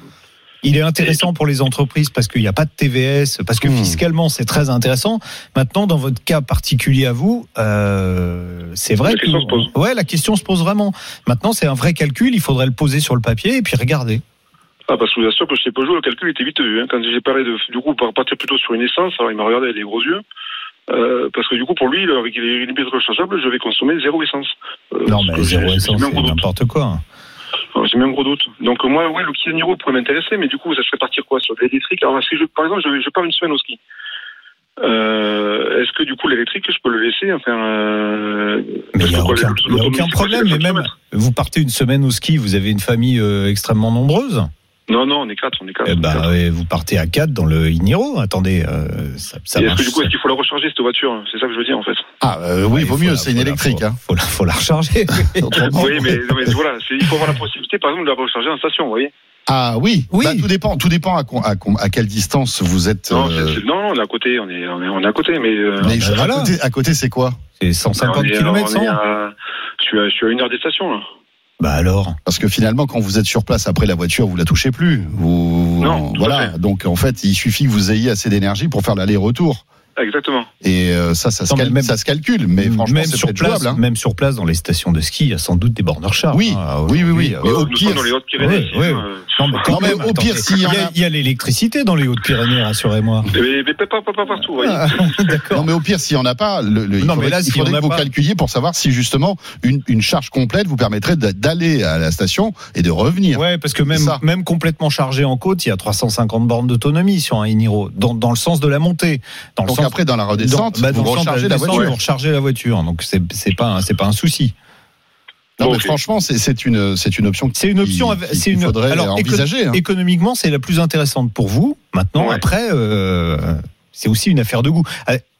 [SPEAKER 4] Il est intéressant pour les entreprises parce qu'il n'y a pas de T V S, parce que mmh. fiscalement c'est très intéressant. Maintenant, dans votre cas particulier à vous, euh, c'est vrai
[SPEAKER 7] la
[SPEAKER 4] que
[SPEAKER 7] question se pose.
[SPEAKER 4] Ouais, la question se pose vraiment. Maintenant, c'est un vrai calcul. Il faudrait le poser sur le papier et puis regarder.
[SPEAKER 7] Ah, parce que je vous assure que chez Peugeot, le calcul était vite vu. Hein. Quand j'ai parlé de, du coup, pour partir plutôt sur une essence, alors il m'a regardé avec les gros yeux. Euh, parce que du coup, pour lui, avec les hybrides rechargeables, je vais consommer zéro essence.
[SPEAKER 4] Euh, non, mais zéro essence, c'est n'importe quoi.
[SPEAKER 7] Alors, j'ai mis un gros doute. Donc moi, oui, le Kia Niro pourrait m'intéresser, mais du coup, ça serait partir quoi sur de l'électrique. Alors, si je, par exemple, je, je pars une semaine au ski. Euh, est-ce que du coup l'électrique, je peux le laisser enfin, euh,
[SPEAKER 4] mais il n'y a, aucun, y a aucun problème. Mais même, vous partez une semaine au ski, vous avez une famille euh, extrêmement nombreuse.
[SPEAKER 7] Non, non, on est quatre, on est quatre.
[SPEAKER 4] Eh ben, quatre. Vous partez à quatre dans le Niro. Attendez, euh, ça, ça
[SPEAKER 7] Et
[SPEAKER 4] marche.
[SPEAKER 7] Est-ce que du coup, est-ce qu'il faut la recharger cette voiture ? C'est ça que je veux dire en fait.
[SPEAKER 3] Ah euh, oui, il vaut mieux, la, c'est une électrique.
[SPEAKER 4] Il
[SPEAKER 3] hein.
[SPEAKER 4] faut, la, faut la recharger.
[SPEAKER 7] Oui, mais, mais voilà, c'est, il faut avoir la possibilité, par exemple, de la recharger en station, vous voyez.
[SPEAKER 3] Ah oui, oui. Bah, tout dépend, tout dépend à, à, à quelle distance vous êtes.
[SPEAKER 7] Non,
[SPEAKER 3] euh...
[SPEAKER 7] c'est, c'est, non, on est à côté, on est, on est, on est à côté, mais. Euh,
[SPEAKER 3] mais
[SPEAKER 4] bah,
[SPEAKER 3] à,
[SPEAKER 4] voilà.
[SPEAKER 3] côté, à côté, c'est quoi ?
[SPEAKER 4] C'est cent cinquante kilomètres, cent
[SPEAKER 7] Je suis à, je suis à une heure des stations là.
[SPEAKER 4] Bah alors.
[SPEAKER 3] Parce que finalement, quand vous êtes sur place après la voiture, vous la touchez plus. Vous,
[SPEAKER 7] non.
[SPEAKER 3] Voilà. Donc en fait, il suffit que vous ayez assez d'énergie pour faire l'aller-retour.
[SPEAKER 7] Exactement.
[SPEAKER 3] Et euh, ça, ça, non, se cal... même, ça se calcule, mais franchement,
[SPEAKER 4] même
[SPEAKER 3] c'est
[SPEAKER 4] sur place,
[SPEAKER 3] jouable. Hein.
[SPEAKER 4] Même sur place, dans les stations de ski, il y a sans doute des bornes recharge.
[SPEAKER 3] Oui, hein, oui, oui, oui.
[SPEAKER 7] Mais au pire, dans les Hautes-Pyrénées.
[SPEAKER 4] Oui, oui. Euh... Non, mais quand même, au pire, s'il y, a... il y a l'électricité dans les Hautes-Pyrénées, rassurez-moi.
[SPEAKER 7] Mais, mais pas, pas, pas partout, vous voyez.
[SPEAKER 3] Ah, d'accord. Non, mais au pire, s'il n'y en a pas, le, le, il
[SPEAKER 4] non,
[SPEAKER 3] faudrait,
[SPEAKER 4] mais là,
[SPEAKER 3] il faudrait que vous pas... calculiez pour savoir si justement une, une charge complète vous permettrait d'aller à la station et de revenir.
[SPEAKER 4] Ouais, parce que même, même complètement chargé en côte, il y a trois cent cinquante bornes d'autonomie sur un Niro, dans, dans le sens de la montée. Dans le
[SPEAKER 3] Donc
[SPEAKER 4] sens...
[SPEAKER 3] après, dans la redescente,
[SPEAKER 4] dans, bah,
[SPEAKER 3] vous rechargez la voiture.
[SPEAKER 4] Vous rechargez la voiture, donc c'est, c'est pas, un, c'est pas un souci.
[SPEAKER 3] Non,
[SPEAKER 7] bon,
[SPEAKER 3] mais
[SPEAKER 7] okay.
[SPEAKER 3] franchement, c'est, c'est une, c'est une option.
[SPEAKER 4] C'est une option.
[SPEAKER 3] Qui,
[SPEAKER 4] c'est une.
[SPEAKER 3] faudrait
[SPEAKER 4] Alors,
[SPEAKER 3] envisager. Hein.
[SPEAKER 4] Économiquement, c'est la plus intéressante pour vous. Maintenant, ouais. après, euh, c'est aussi une affaire de goût. Vous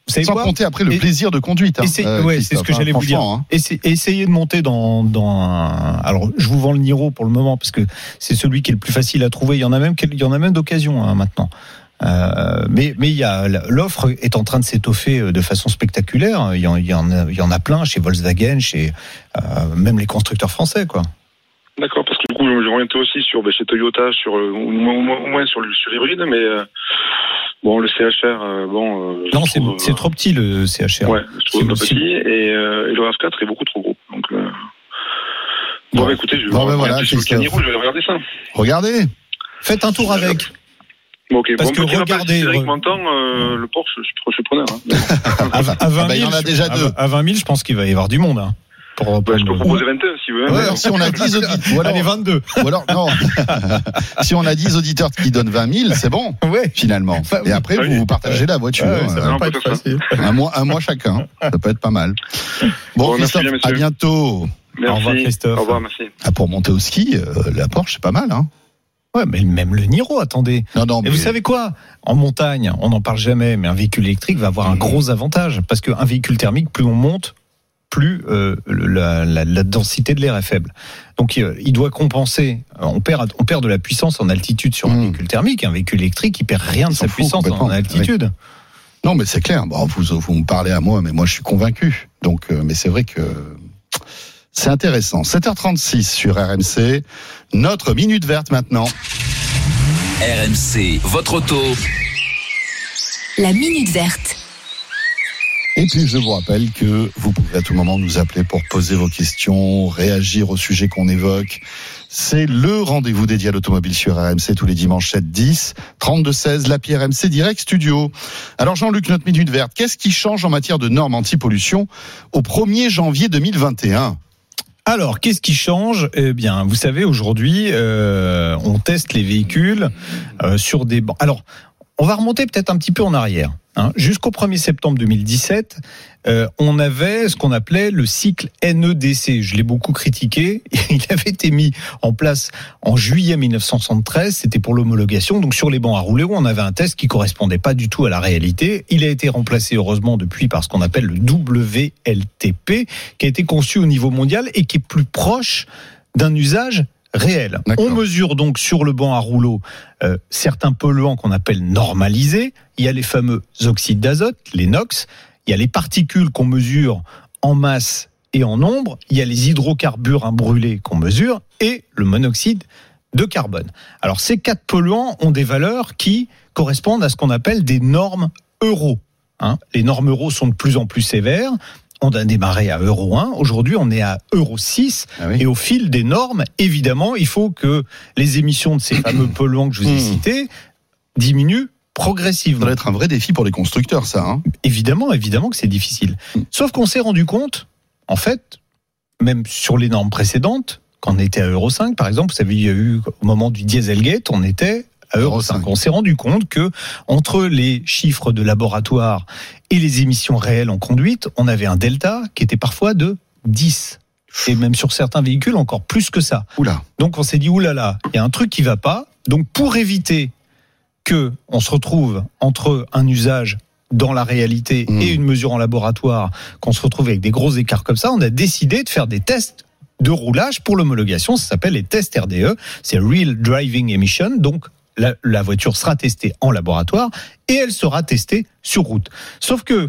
[SPEAKER 4] savez
[SPEAKER 3] Sans
[SPEAKER 4] quoi
[SPEAKER 3] compter après le
[SPEAKER 4] Et-
[SPEAKER 3] plaisir de conduite. Hein,
[SPEAKER 4] Essayez-
[SPEAKER 3] euh,
[SPEAKER 4] ouais, c'est ce que
[SPEAKER 3] Christophe,
[SPEAKER 4] j'allais
[SPEAKER 3] hein,
[SPEAKER 4] vous dire.
[SPEAKER 3] franchement, hein.
[SPEAKER 4] Essa- Essayez de monter dans, dans un... Alors, je vous vends le Niro pour le moment, parce que c'est celui qui est le plus facile à trouver. Il y en a même, il y en a même d'occasion hein, maintenant. Euh, mais mais il y a l'offre est en train de s'étoffer de façon spectaculaire. Il y en, il y en a, il y en a plein chez Volkswagen, chez euh, même les constructeurs français, quoi.
[SPEAKER 7] D'accord, parce que du coup, j'orientais aussi sur, ben, chez Toyota, sur, euh, au moins, au moins, au moins sur le sur hybride, mais euh, bon, le C H R, euh, bon. Euh,
[SPEAKER 4] Non,
[SPEAKER 7] je
[SPEAKER 4] c'est
[SPEAKER 7] trouve,
[SPEAKER 4] c'est
[SPEAKER 7] euh,
[SPEAKER 4] trop petit le C H R.
[SPEAKER 7] Ouais, je trouve
[SPEAKER 4] C'est-
[SPEAKER 7] pas
[SPEAKER 4] c'est-
[SPEAKER 7] petit, et, euh, et le RAV quatre est beaucoup trop gros. Donc, euh... bon,
[SPEAKER 3] Bon.
[SPEAKER 7] bah, écoutez, je vais
[SPEAKER 3] Bon, ben
[SPEAKER 7] regarder
[SPEAKER 3] voilà,
[SPEAKER 7] sur le
[SPEAKER 3] Christophe.
[SPEAKER 7] Caniro, je vais regarder ça.
[SPEAKER 3] Regardez.
[SPEAKER 4] Faites un tour avec.
[SPEAKER 7] Bon, ok,
[SPEAKER 4] Parce
[SPEAKER 7] bon,
[SPEAKER 4] que
[SPEAKER 7] petit rappel,
[SPEAKER 4] regardez,
[SPEAKER 7] si Cédric
[SPEAKER 4] re-
[SPEAKER 7] m'entend, euh, le Porsche, je suis trop, je suis preneur. Hein.
[SPEAKER 4] À, à vingt
[SPEAKER 3] Ah bah, il y en a
[SPEAKER 4] je-
[SPEAKER 3] déjà
[SPEAKER 4] à-
[SPEAKER 3] deux.
[SPEAKER 4] À vingt mille, je pense qu'il va y avoir du monde. Hein, pour, pour
[SPEAKER 7] Bah, je peux
[SPEAKER 4] le-
[SPEAKER 7] proposer vingt et un si vous voulez.
[SPEAKER 3] Ouais,
[SPEAKER 7] mais-
[SPEAKER 3] alors, si on a dix auditeurs, ou alors,
[SPEAKER 4] Allez, vingt-deux.
[SPEAKER 3] ou alors, non. Si on a dix auditeurs qui donnent vingt mille, c'est bon,
[SPEAKER 4] Ouais.
[SPEAKER 3] finalement.
[SPEAKER 4] Enfin,
[SPEAKER 3] Et après,
[SPEAKER 7] oui.
[SPEAKER 3] vous vous partagez la voiture.
[SPEAKER 4] Ouais, ça
[SPEAKER 3] euh,
[SPEAKER 4] va
[SPEAKER 7] on
[SPEAKER 4] pas
[SPEAKER 7] peut
[SPEAKER 4] être
[SPEAKER 7] faire ça.
[SPEAKER 4] facile.
[SPEAKER 3] un mois, un mois chacun. Ça peut être pas mal. Bon,
[SPEAKER 7] Bon, merci
[SPEAKER 3] Christophe,
[SPEAKER 7] bien, messieurs.
[SPEAKER 3] à bientôt.
[SPEAKER 7] Merci.
[SPEAKER 4] Au revoir, Christophe.
[SPEAKER 7] Au revoir, merci.
[SPEAKER 3] Ah, pour monter au ski, euh, la Porsche, c'est pas mal, hein.
[SPEAKER 4] Ouais, mais même le Niro, attendez.
[SPEAKER 3] Non, non,
[SPEAKER 4] Et
[SPEAKER 3] mais
[SPEAKER 4] vous savez quoi? En montagne, on n'en parle jamais, mais un véhicule électrique va avoir un gros avantage. Parce qu'un véhicule thermique, plus on monte, plus euh, le- la, la, la densité de l'air est faible. Donc euh, il doit compenser. On perd, on perd de la puissance en altitude sur un
[SPEAKER 3] Mmh.
[SPEAKER 4] véhicule thermique. Un véhicule électrique, il perd rien de
[SPEAKER 3] Il s'en
[SPEAKER 4] sa
[SPEAKER 3] fout
[SPEAKER 4] puissance en
[SPEAKER 3] complètement.
[SPEAKER 4] altitude.
[SPEAKER 3] non, mais c'est clair. Bon, vous, vous me parlez à moi, mais moi, je suis convaincu. Donc, euh, mais c'est vrai que c'est intéressant. sept heures trente-six sur R M C. Notre minute verte maintenant.
[SPEAKER 2] R M C, votre auto.
[SPEAKER 1] La minute verte.
[SPEAKER 3] Et puis je vous rappelle que vous pouvez à tout moment nous appeler pour poser vos questions, réagir au sujet qu'on évoque. C'est le rendez-vous dédié à l'automobile sur R M C tous les dimanches sept dix, trente-deux seize, l'appli R M C Direct Studio. Alors Jean-Luc, notre minute verte, qu'est-ce qui change en matière de normes anti-pollution au premier janvier deux mille vingt et un ?
[SPEAKER 4] Alors, qu'est-ce qui change? Eh bien, vous savez, aujourd'hui, euh, on teste les véhicules euh, sur des bancs. Alors, on va remonter peut-être un petit peu en arrière. Hein. Jusqu'au premier septembre deux mille dix-sept, euh, on avait ce qu'on appelait le cycle N E D C. Je l'ai beaucoup critiqué. Il avait été mis en place en juillet mille neuf cent soixante-treize. C'était pour l'homologation. Donc, sur les bancs à rouler, on avait un test qui correspondait pas du tout à la réalité. Il a été remplacé, heureusement, depuis par ce qu'on appelle le W L T P, qui a été conçu au niveau mondial et qui est plus proche d'un usage réel.
[SPEAKER 3] D'accord.
[SPEAKER 4] On mesure donc sur le banc à rouleau euh, certains polluants qu'on appelle normalisés. Il y a les fameux oxydes d'azote, les NOx. Il y a les particules qu'on mesure en masse et en nombre. Il y a les hydrocarbures imbrûlés qu'on mesure et le monoxyde de carbone. Alors ces quatre polluants ont des valeurs qui correspondent à ce qu'on appelle des normes euro. Hein, les normes euro sont de plus en plus sévères. On a démarré à euro un. Aujourd'hui, on est à euro six.
[SPEAKER 3] Ah oui.
[SPEAKER 4] Et au fil des normes, évidemment, il faut que les émissions de ces fameux polluants que je vous ai cités diminuent
[SPEAKER 3] Ça
[SPEAKER 4] progressivement.
[SPEAKER 3] doit être un vrai défi pour les constructeurs, ça. Hein.
[SPEAKER 4] Évidemment, évidemment que c'est difficile. Sauf qu'on s'est rendu compte, en fait, même sur les normes précédentes, quand on était à euro cinq, par exemple, vous savez, il y a eu, au moment du Dieselgate, on était à euro cinq. On s'est rendu compte que, entre les chiffres de laboratoire et les émissions réelles en conduite, on avait un delta qui était parfois de dix. Et même sur certains véhicules, encore plus que ça.
[SPEAKER 3] Oula.
[SPEAKER 4] Donc on s'est dit, oulala, il y a un truc qui va pas. Donc pour éviter que on se retrouve entre un usage dans la réalité
[SPEAKER 3] Mmh.
[SPEAKER 4] et une mesure en laboratoire, qu'on se retrouve avec des gros écarts comme ça, on a décidé de faire des tests de roulage pour l'homologation. Ça s'appelle les tests R D E. C'est Real Driving Emission. Donc la, la voiture sera testée en laboratoire et elle sera testée sur route. Sauf que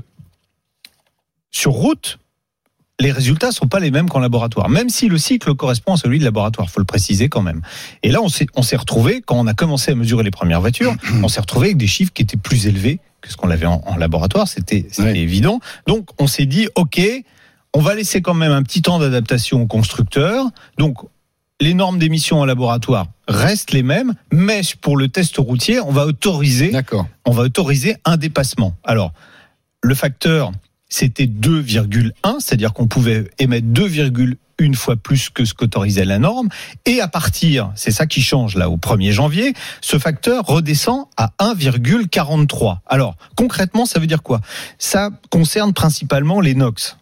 [SPEAKER 4] sur route, les résultats sont pas les mêmes qu'en laboratoire, même si le cycle correspond à celui de laboratoire, faut le préciser quand même. Et là, on s'est, on s'est retrouvé, quand on a commencé à mesurer les premières voitures, on s'est retrouvé avec des chiffres qui étaient plus élevés que ce qu'on avait en, en laboratoire, c'était, c'était
[SPEAKER 3] Oui.
[SPEAKER 4] évident. Donc, on s'est dit, OK, on va laisser quand même un petit temps d'adaptation aux constructeurs. Donc, les normes d'émission en laboratoire restent les mêmes, mais pour le test routier, on va autoriser
[SPEAKER 3] D'accord.
[SPEAKER 4] on va autoriser un dépassement. Alors, le facteur, c'était deux virgule un, c'est-à-dire qu'on pouvait émettre deux virgule un fois plus que ce qu'autorisait la norme. Et à partir, c'est ça qui change là, au premier janvier, ce facteur redescend à un virgule quarante-trois. Alors, concrètement, ça veut dire quoi? Ça concerne principalement les NOx.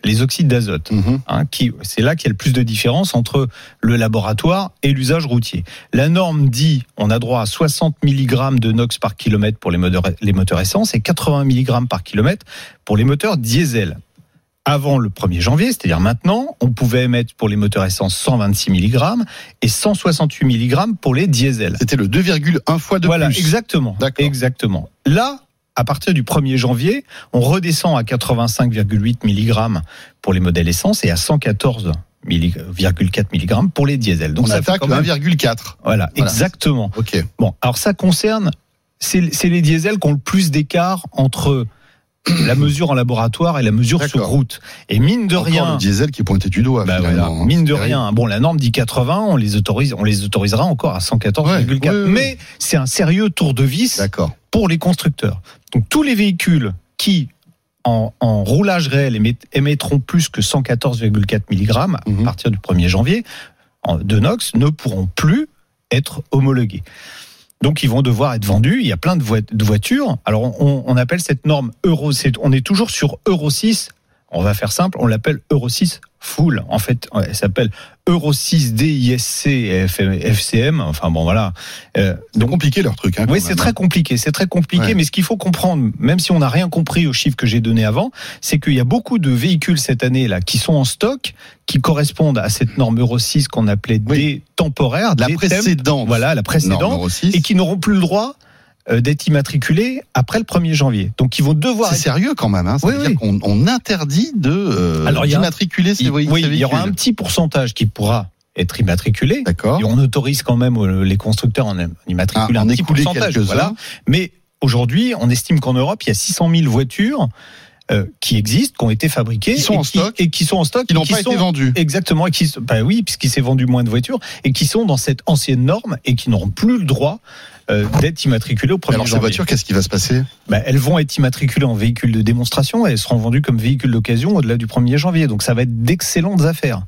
[SPEAKER 4] les oxydes d'azote.
[SPEAKER 3] Mmh.
[SPEAKER 4] Hein, qui, c'est là qu'il y a le plus de différence entre le laboratoire et l'usage routier. La norme dit on a droit à soixante milligrammes de NOx par kilomètre pour les moteurs, les moteurs essence et quatre-vingts milligrammes par kilomètre pour les moteurs diesel. Avant le premier janvier, c'est-à-dire maintenant, on pouvait émettre pour les moteurs essence cent vingt-six milligrammes et cent soixante-huit milligrammes pour les diesels.
[SPEAKER 3] C'était le deux virgule un fois de
[SPEAKER 4] voilà,
[SPEAKER 3] plus.
[SPEAKER 4] Voilà, exactement.
[SPEAKER 3] D'accord.
[SPEAKER 4] Exactement. Là, à partir du premier janvier, on redescend à quatre-vingt-cinq virgule huit milligrammes pour les modèles essence et à cent quatorze virgule quatre milligrammes pour les diesels.
[SPEAKER 3] Donc
[SPEAKER 4] on
[SPEAKER 3] ça attaque le
[SPEAKER 4] même...
[SPEAKER 3] un virgule quatre.
[SPEAKER 4] Voilà, voilà, exactement.
[SPEAKER 3] Ok.
[SPEAKER 4] Bon, alors ça concerne, c'est, c'est les diesels qui ont le plus d'écart entre la mesure en laboratoire et la mesure D'accord. sur route. Et mine de
[SPEAKER 3] Encore
[SPEAKER 4] rien,
[SPEAKER 3] le diesel qui est pointé du doigt.
[SPEAKER 4] Bah voilà, mine de rien. Bon, la norme dit quatre-vingts, on les autorise, on les autorisera encore à cent quatorze virgule quatre. Ouais, ouais, ouais. Mais c'est un sérieux tour de vis D'accord. pour les constructeurs. Donc tous les véhicules qui en, en roulage réel émettront plus que cent quatorze virgule quatre milligrammes mmh. à partir du premier janvier de NOx ne pourront plus être homologués. Donc, ils vont devoir être vendus. Il y a plein de, vo- de voitures. Alors, on, on appelle cette norme Euro. C'est, on est toujours sur Euro six. On va faire simple. On l'appelle Euro six Full. En fait, elle s'appelle Euro six D I S C F C M. Enfin, bon, voilà.
[SPEAKER 3] Euh, c'est donc compliqué leur truc. Hein,
[SPEAKER 4] oui,
[SPEAKER 3] même.
[SPEAKER 4] c'est très compliqué. C'est très compliqué. Ouais. Mais ce qu'il faut comprendre, même si on n'a rien compris aux chiffres que j'ai donnés avant, c'est qu'il y a beaucoup de véhicules cette année là qui sont en stock, qui correspondent à cette norme Euro six qu'on appelait oui. des temporaires,
[SPEAKER 3] la précédente.
[SPEAKER 4] Voilà, la précédente, et qui n'auront plus le droit d'être immatriculés après le premier janvier. Donc ils vont devoir.
[SPEAKER 3] C'est
[SPEAKER 4] être...
[SPEAKER 3] sérieux quand même. Hein. Ça oui, veut oui. dire qu'on on interdit de euh, Alors, d'immatriculer ces véhicules.
[SPEAKER 4] Oui, il y aura un petit pourcentage qui pourra être immatriculé.
[SPEAKER 3] D'accord.
[SPEAKER 4] Et on autorise quand même les constructeurs en immatriculer ah, un petit pourcentage. Voilà. Mais aujourd'hui, on estime qu'en Europe, il y a six cent mille voitures. Euh, qui existent, qui ont été fabriquées,
[SPEAKER 3] qui sont
[SPEAKER 4] et,
[SPEAKER 3] en
[SPEAKER 4] qui,
[SPEAKER 3] stock,
[SPEAKER 4] et qui sont en stock,
[SPEAKER 3] qui n'ont
[SPEAKER 4] qui
[SPEAKER 3] pas
[SPEAKER 4] sont,
[SPEAKER 3] été vendus.
[SPEAKER 4] Exactement, et qui, bah oui, puisqu'il s'est vendu moins de voitures, et qui sont dans cette ancienne norme et qui n'auront plus le droit euh, d'être immatriculées au premier
[SPEAKER 3] janvier. Alors ces voitures, qu'est-ce qui va se passer ?
[SPEAKER 4] bah, Elles vont être immatriculées en véhicules de démonstration et elles seront vendues comme véhicules d'occasion au-delà du premier janvier. Donc ça va être d'excellentes affaires.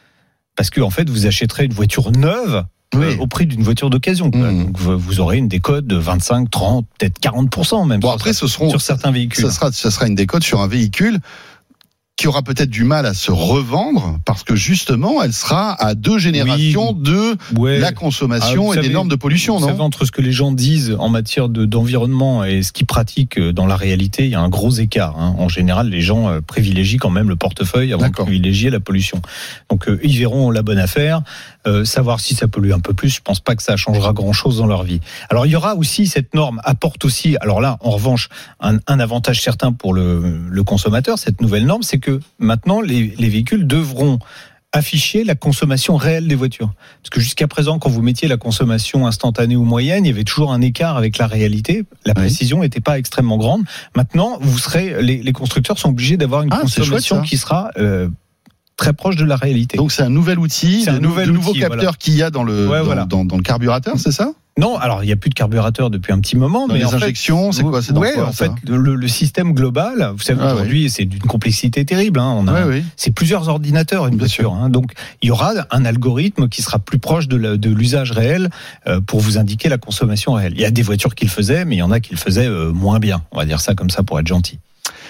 [SPEAKER 4] Parce que en fait, vous achèterez une voiture neuve. Oui. Euh, au prix d'une voiture d'occasion. Mmh. Donc vous aurez une décote de vingt-cinq, trente, peut-être quarante pour cent même.
[SPEAKER 3] Bon,
[SPEAKER 4] sur,
[SPEAKER 3] après, ce seront,
[SPEAKER 4] sur certains véhicules.
[SPEAKER 3] Ça sera, ça sera une décote sur un véhicule qui aura peut-être du mal à se revendre parce que justement, elle sera à deux générations oui. de ouais. la consommation ah, et savez, des normes de pollution,
[SPEAKER 4] vous
[SPEAKER 3] non ?
[SPEAKER 4] Savez, entre ce que les gens disent en matière de, d'environnement et ce qu'ils pratiquent dans la réalité, il y a un gros écart. Hein. En général, les gens privilégient quand même le portefeuille avant D'accord. de privilégier la pollution. Donc, euh, ils verront la bonne affaire. Euh, savoir si ça pollue un peu plus, je pense pas que ça changera grand-chose dans leur vie. Alors, il y aura aussi, cette norme apporte aussi, alors là, en revanche, un, un avantage certain pour le, le consommateur, cette nouvelle norme, c'est que maintenant, les, les véhicules devront afficher la consommation réelle des voitures. Parce que jusqu'à présent, quand vous mettiez la consommation instantanée ou moyenne, il y avait toujours un écart avec la réalité. La précision n'était oui. pas extrêmement grande. Maintenant, vous serez, les, les constructeurs sont obligés d'avoir une ah, consommation qui sera euh, très proche de la réalité.
[SPEAKER 3] Donc c'est un nouvel outil,
[SPEAKER 4] c'est un nouvel
[SPEAKER 3] nouveau
[SPEAKER 4] outil,
[SPEAKER 3] capteur
[SPEAKER 4] voilà.
[SPEAKER 3] qu'il y a dans le,
[SPEAKER 4] ouais,
[SPEAKER 3] dans,
[SPEAKER 4] voilà.
[SPEAKER 3] dans, dans le carburateur, c'est ça ?
[SPEAKER 4] Non, alors il n'y a plus de carburateur depuis un petit moment.
[SPEAKER 3] Dans
[SPEAKER 4] mais
[SPEAKER 3] les
[SPEAKER 4] en
[SPEAKER 3] injections,
[SPEAKER 4] fait,
[SPEAKER 3] c'est quoi ? C'est dans
[SPEAKER 4] ouais,
[SPEAKER 3] quoi,
[SPEAKER 4] en
[SPEAKER 3] ça
[SPEAKER 4] fait, le, le système global, vous savez, ah, aujourd'hui, oui. c'est d'une complexité terrible. Hein. On a,
[SPEAKER 3] oui, oui.
[SPEAKER 4] c'est plusieurs ordinateurs, une
[SPEAKER 3] Bien
[SPEAKER 4] voiture. Hein. Donc, il y aura un algorithme qui sera plus proche de, la, de l'usage réel euh, pour vous indiquer la consommation réelle. Il y a des voitures qui le faisaient, mais il y en a qui le faisaient euh, moins bien. On va dire ça comme ça pour être gentil.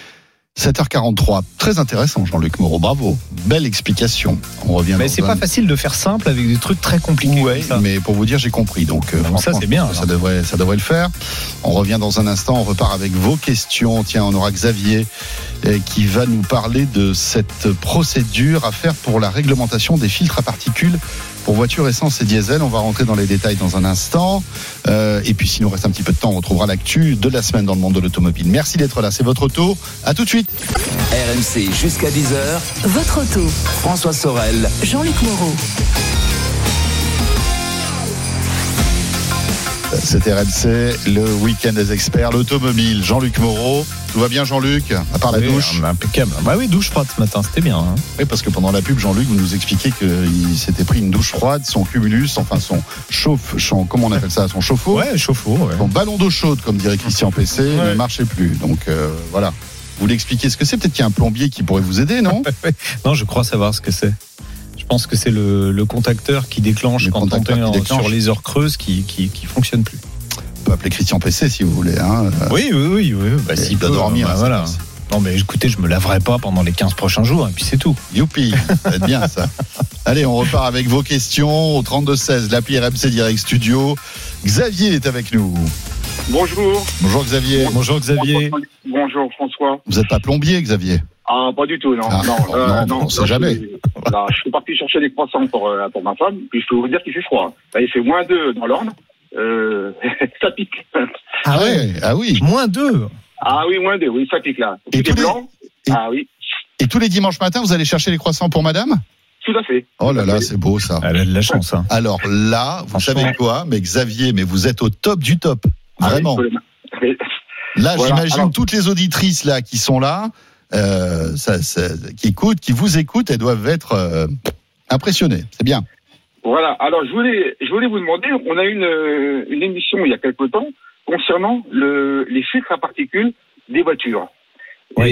[SPEAKER 3] sept heures quarante-trois, très intéressant Jean-Luc Moreau, bravo, belle explication. On revient.
[SPEAKER 4] Mais c'est un... pas facile de faire simple avec des trucs très compliqués.
[SPEAKER 3] Ouais, comme ça. Mais pour vous dire, j'ai compris. Donc, euh,
[SPEAKER 4] donc ça c'est bien.
[SPEAKER 3] Ça devrait, ça devrait le faire. On revient dans un instant. On repart avec vos questions. Tiens, on aura Xavier euh, qui va nous parler de cette procédure à faire pour la réglementation des filtres à particules pour voitures essence et diesel. On va rentrer dans les détails dans un instant. Euh, et puis, s'il nous reste un petit peu de temps, on retrouvera l'actu de la semaine dans le monde de l'automobile. Merci d'être là. C'est votre auto. À tout de suite.
[SPEAKER 2] R M C jusqu'à dix heures.
[SPEAKER 1] Votre auto.
[SPEAKER 2] François Sorel.
[SPEAKER 1] Jean-Luc Moreau.
[SPEAKER 3] C'est R M C, le week-end des experts, l'automobile. Jean-Luc Moreau. Tout va bien, Jean-Luc ? À part la
[SPEAKER 4] oui,
[SPEAKER 3] douche ?
[SPEAKER 4] Impeccable. Bah oui, douche froide ce matin, c'était bien. Hein.
[SPEAKER 3] Oui, parce que pendant la pub, Jean-Luc, vous nous expliquiez qu'il s'était pris une douche froide, son cumulus, enfin son chauffe, son, comment on appelle ça, son chauffe-eau ?
[SPEAKER 4] Ouais, chauffe-eau. Ouais.
[SPEAKER 3] Son ballon d'eau chaude, comme dirait Christian P C, ouais. ne marchait plus. Donc euh, voilà. Vous voulez expliquer ce que c'est ? Peut-être qu'il y a un plombier qui pourrait vous aider, non ?
[SPEAKER 4] Non, je crois savoir ce que c'est. Je pense que c'est le, le contacteur qui déclenche le quand on est en, déclenche. sur les heures creuses qui, qui, qui fonctionne plus.
[SPEAKER 3] On peut appeler Christian P C si vous voulez. Hein.
[SPEAKER 4] Oui, oui, oui. oui. Bah,
[SPEAKER 3] il doit dormir.
[SPEAKER 4] Bah, voilà. Non, mais écoutez, je me laverai pas pendant les quinze prochains jours, et puis c'est tout.
[SPEAKER 3] Youpi, ça va être bien ça. Allez, on repart avec vos questions au trente-deux seize, l'appli R M C Direct Studio. Xavier est avec nous.
[SPEAKER 8] Bonjour.
[SPEAKER 3] Bonjour Xavier.
[SPEAKER 4] Bonjour Xavier.
[SPEAKER 8] Bonjour François.
[SPEAKER 3] Vous n'êtes pas plombier, Xavier?
[SPEAKER 8] Ah, pas du tout, non.
[SPEAKER 3] Ah,
[SPEAKER 8] non, euh,
[SPEAKER 3] non,
[SPEAKER 8] non,
[SPEAKER 3] on sait
[SPEAKER 8] non,
[SPEAKER 3] jamais.
[SPEAKER 8] Je, là, je suis parti chercher des croissants pour, euh, pour ma femme, puis je peux vous dire qu'il fait froid. Là, il fait moins deux dans l'Orne. Euh, ça pique.
[SPEAKER 3] Ah ouais, ah oui.
[SPEAKER 4] Moins deux.
[SPEAKER 8] Ah oui, moins deux, oui, ça pique là.
[SPEAKER 3] Et
[SPEAKER 8] Tout est
[SPEAKER 3] tous les-
[SPEAKER 8] blanc.
[SPEAKER 3] et-
[SPEAKER 8] Ah oui,
[SPEAKER 3] Et tous les dimanches matins, vous allez chercher les croissants pour madame?
[SPEAKER 8] tout à fait.
[SPEAKER 3] Oh là là, c'est beau ça.
[SPEAKER 4] Elle a de la chance, hein.
[SPEAKER 3] Alors là, vous
[SPEAKER 4] Franchement.
[SPEAKER 3] savez quoi? Mais Xavier, mais vous êtes au top du top.
[SPEAKER 8] Ah oui,
[SPEAKER 3] Vraiment.
[SPEAKER 8] mais-
[SPEAKER 3] Là,
[SPEAKER 8] Voilà,
[SPEAKER 3] j'imagine
[SPEAKER 8] alors-
[SPEAKER 3] toutes les auditrices là qui sont là, euh, ça, ça- qui écoutent, qui vous écoutent, elles doivent être euh, impressionnées. C'est bien.
[SPEAKER 8] Voilà. Alors, je voulais, je voulais vous demander, on a eu une, une émission il y a quelque temps concernant le, les filtres à particules des voitures.
[SPEAKER 4] Oui.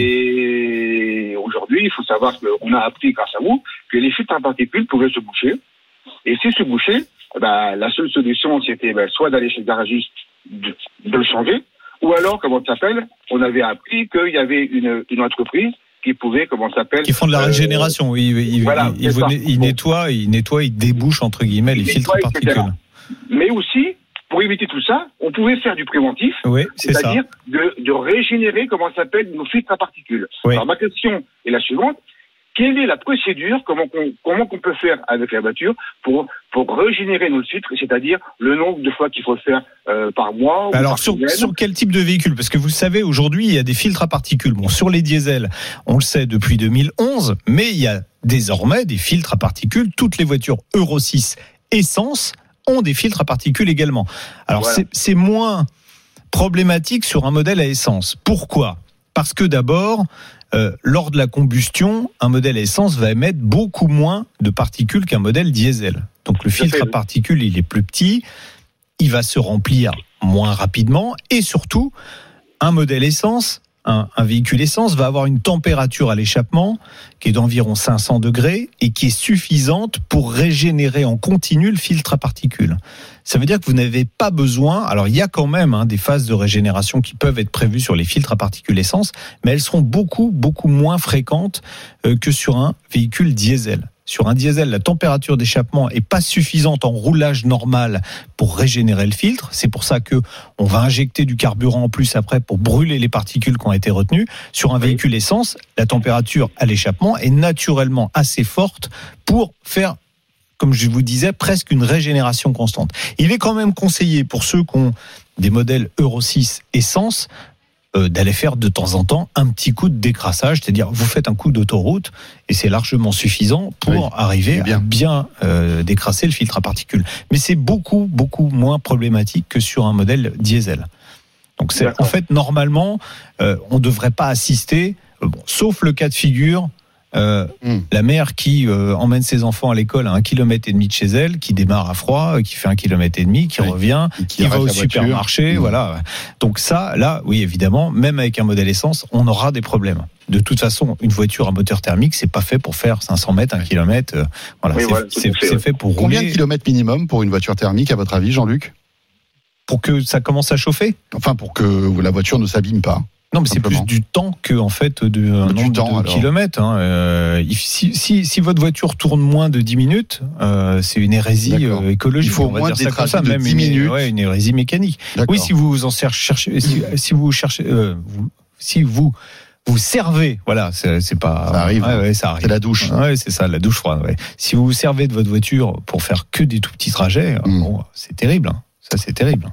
[SPEAKER 8] Et aujourd'hui, il faut savoir qu'on a appris grâce à vous que les filtres à particules pouvaient se boucher. Et s'ils se bouchaient, bah, la seule solution, c'était bah, soit d'aller chez le garagiste, de, de le changer, ou alors, comment ça s'appelle, on avait appris qu'il y avait une, une entreprise qui pouvait, comment ça s'appelle...
[SPEAKER 4] Qui font de la
[SPEAKER 8] euh,
[SPEAKER 4] régénération. Ils, ils,
[SPEAKER 8] voilà,
[SPEAKER 4] ils,
[SPEAKER 8] c'est
[SPEAKER 4] ils,
[SPEAKER 8] ça.
[SPEAKER 4] ils nettoient, ils nettoient, ils débouchent, entre guillemets, les
[SPEAKER 8] Ils
[SPEAKER 4] filtres à
[SPEAKER 8] nettoient, et cetera.
[SPEAKER 4] particules.
[SPEAKER 8] Mais aussi, pour éviter tout ça, on pouvait faire du préventif,
[SPEAKER 4] Oui, c'est ça.
[SPEAKER 8] c'est-à-dire de, de régénérer, comment ça s'appelle, nos filtres à particules.
[SPEAKER 4] Oui.
[SPEAKER 8] Alors ma question est la suivante. Quelle est la procédure, comment qu'on, comment qu'on peut faire avec la voiture pour, pour régénérer nos filtres, c'est-à-dire le nombre de fois qu'il faut le faire euh, par mois ou
[SPEAKER 4] Alors
[SPEAKER 8] par
[SPEAKER 4] sur,
[SPEAKER 8] semaine.
[SPEAKER 4] sur quel type de véhicule? Parce que vous savez, aujourd'hui, il y a des filtres à particules. Bon, sur les diesels, on le sait depuis deux mille onze, mais il y a désormais des filtres à particules. Toutes les voitures Euro six essence ont des filtres à particules également. Alors
[SPEAKER 8] Voilà.
[SPEAKER 4] c'est, c'est moins problématique sur un modèle à essence. Pourquoi? Parce que d'abord, euh, lors de la combustion, un modèle à essence va émettre beaucoup moins de particules qu'un modèle diesel. Donc le filtre à particules, il est plus petit, il va se remplir moins rapidement, et surtout, un modèle essence, un, un véhicule essence va avoir une température à l'échappement qui est d'environ cinq cents degrés et qui est suffisante pour régénérer en continu le filtre à particules. Ça veut dire que vous n'avez pas besoin, alors il y a quand même hein, des phases de régénération qui peuvent être prévues sur les filtres à particules essence, mais elles seront beaucoup, beaucoup moins fréquentes euh, que sur un véhicule diesel. Sur un diesel, la température d'échappement est pas suffisante en roulage normal pour régénérer le filtre. C'est pour ça que on va injecter du carburant en plus après pour brûler les particules qui ont été retenues. Sur un véhicule essence, la température à l'échappement est naturellement assez forte pour faire, comme je vous disais, presque une régénération constante. Il est quand même conseillé pour ceux qui ont des modèles Euro six essence euh, d'aller faire de temps en temps un petit coup de décrassage, c'est-à-dire vous faites un coup d'autoroute et c'est largement suffisant pour
[SPEAKER 3] Oui,
[SPEAKER 4] arriver
[SPEAKER 3] bien.
[SPEAKER 4] à bien euh, décrasser le filtre à particules. Mais c'est beaucoup, beaucoup moins problématique que sur un modèle diesel. Donc c'est, en fait, normalement, euh, on ne devrait pas assister, euh, bon, sauf le cas de figure, euh,
[SPEAKER 3] Mm.
[SPEAKER 4] la mère qui euh, emmène ses enfants à l'école à un kilomètre et demi de chez elle, qui démarre à froid, qui fait un kilomètre et demi, qui
[SPEAKER 3] Oui.
[SPEAKER 4] revient,
[SPEAKER 3] Et
[SPEAKER 4] qui va
[SPEAKER 3] rate
[SPEAKER 4] au
[SPEAKER 3] la voiture.
[SPEAKER 4] supermarché,
[SPEAKER 3] Mm.
[SPEAKER 4] voilà. Donc ça, là, oui, évidemment, même avec un modèle essence, on aura des problèmes. De toute façon, une voiture à moteur thermique, c'est pas fait pour faire cinq cents mètres, un kilomètre. euh, voilà,
[SPEAKER 8] Oui,
[SPEAKER 4] c'est,
[SPEAKER 8] voilà, tout
[SPEAKER 4] c'est,
[SPEAKER 8] à fait,
[SPEAKER 4] c'est
[SPEAKER 8] ouais.
[SPEAKER 4] fait pour
[SPEAKER 3] Combien de
[SPEAKER 4] rouler,
[SPEAKER 3] kilomètres minimum pour une voiture thermique, à votre avis, Jean-Luc?
[SPEAKER 4] pour que ça commence à chauffer.
[SPEAKER 3] Enfin, pour que la voiture ne s'abîme pas.
[SPEAKER 4] Non, mais c'est
[SPEAKER 3] Simplement.
[SPEAKER 4] plus du temps que en fait de un
[SPEAKER 3] Du
[SPEAKER 4] nombre
[SPEAKER 3] temps,
[SPEAKER 4] de
[SPEAKER 3] alors.
[SPEAKER 4] kilomètres. Hein. Euh, il- si, si, si votre voiture tourne moins de dix minutes, euh, c'est une hérésie
[SPEAKER 3] D'accord.
[SPEAKER 4] euh, écologique.
[SPEAKER 3] Il faut
[SPEAKER 4] on va
[SPEAKER 3] moins
[SPEAKER 4] dire
[SPEAKER 3] des
[SPEAKER 4] ça comme ça,
[SPEAKER 3] trajets de
[SPEAKER 4] même
[SPEAKER 3] dix
[SPEAKER 4] une,
[SPEAKER 3] minutes.
[SPEAKER 4] ouais, une hérésie mécanique.
[SPEAKER 3] D'accord.
[SPEAKER 4] Oui, si vous en cherchez, si, si vous cherchez, euh, vous, si vous vous servez, voilà, c'est, c'est pas.
[SPEAKER 3] Ça arrive.
[SPEAKER 4] Ouais, ouais, ça arrive.
[SPEAKER 3] C'est la douche.
[SPEAKER 4] Ouais, c'est ça, la douche froide. Ouais. Si vous vous servez de votre voiture pour faire que des tout petits trajets,
[SPEAKER 3] Mm.
[SPEAKER 4] bon, c'est terrible. Hein. Ça, c'est terrible.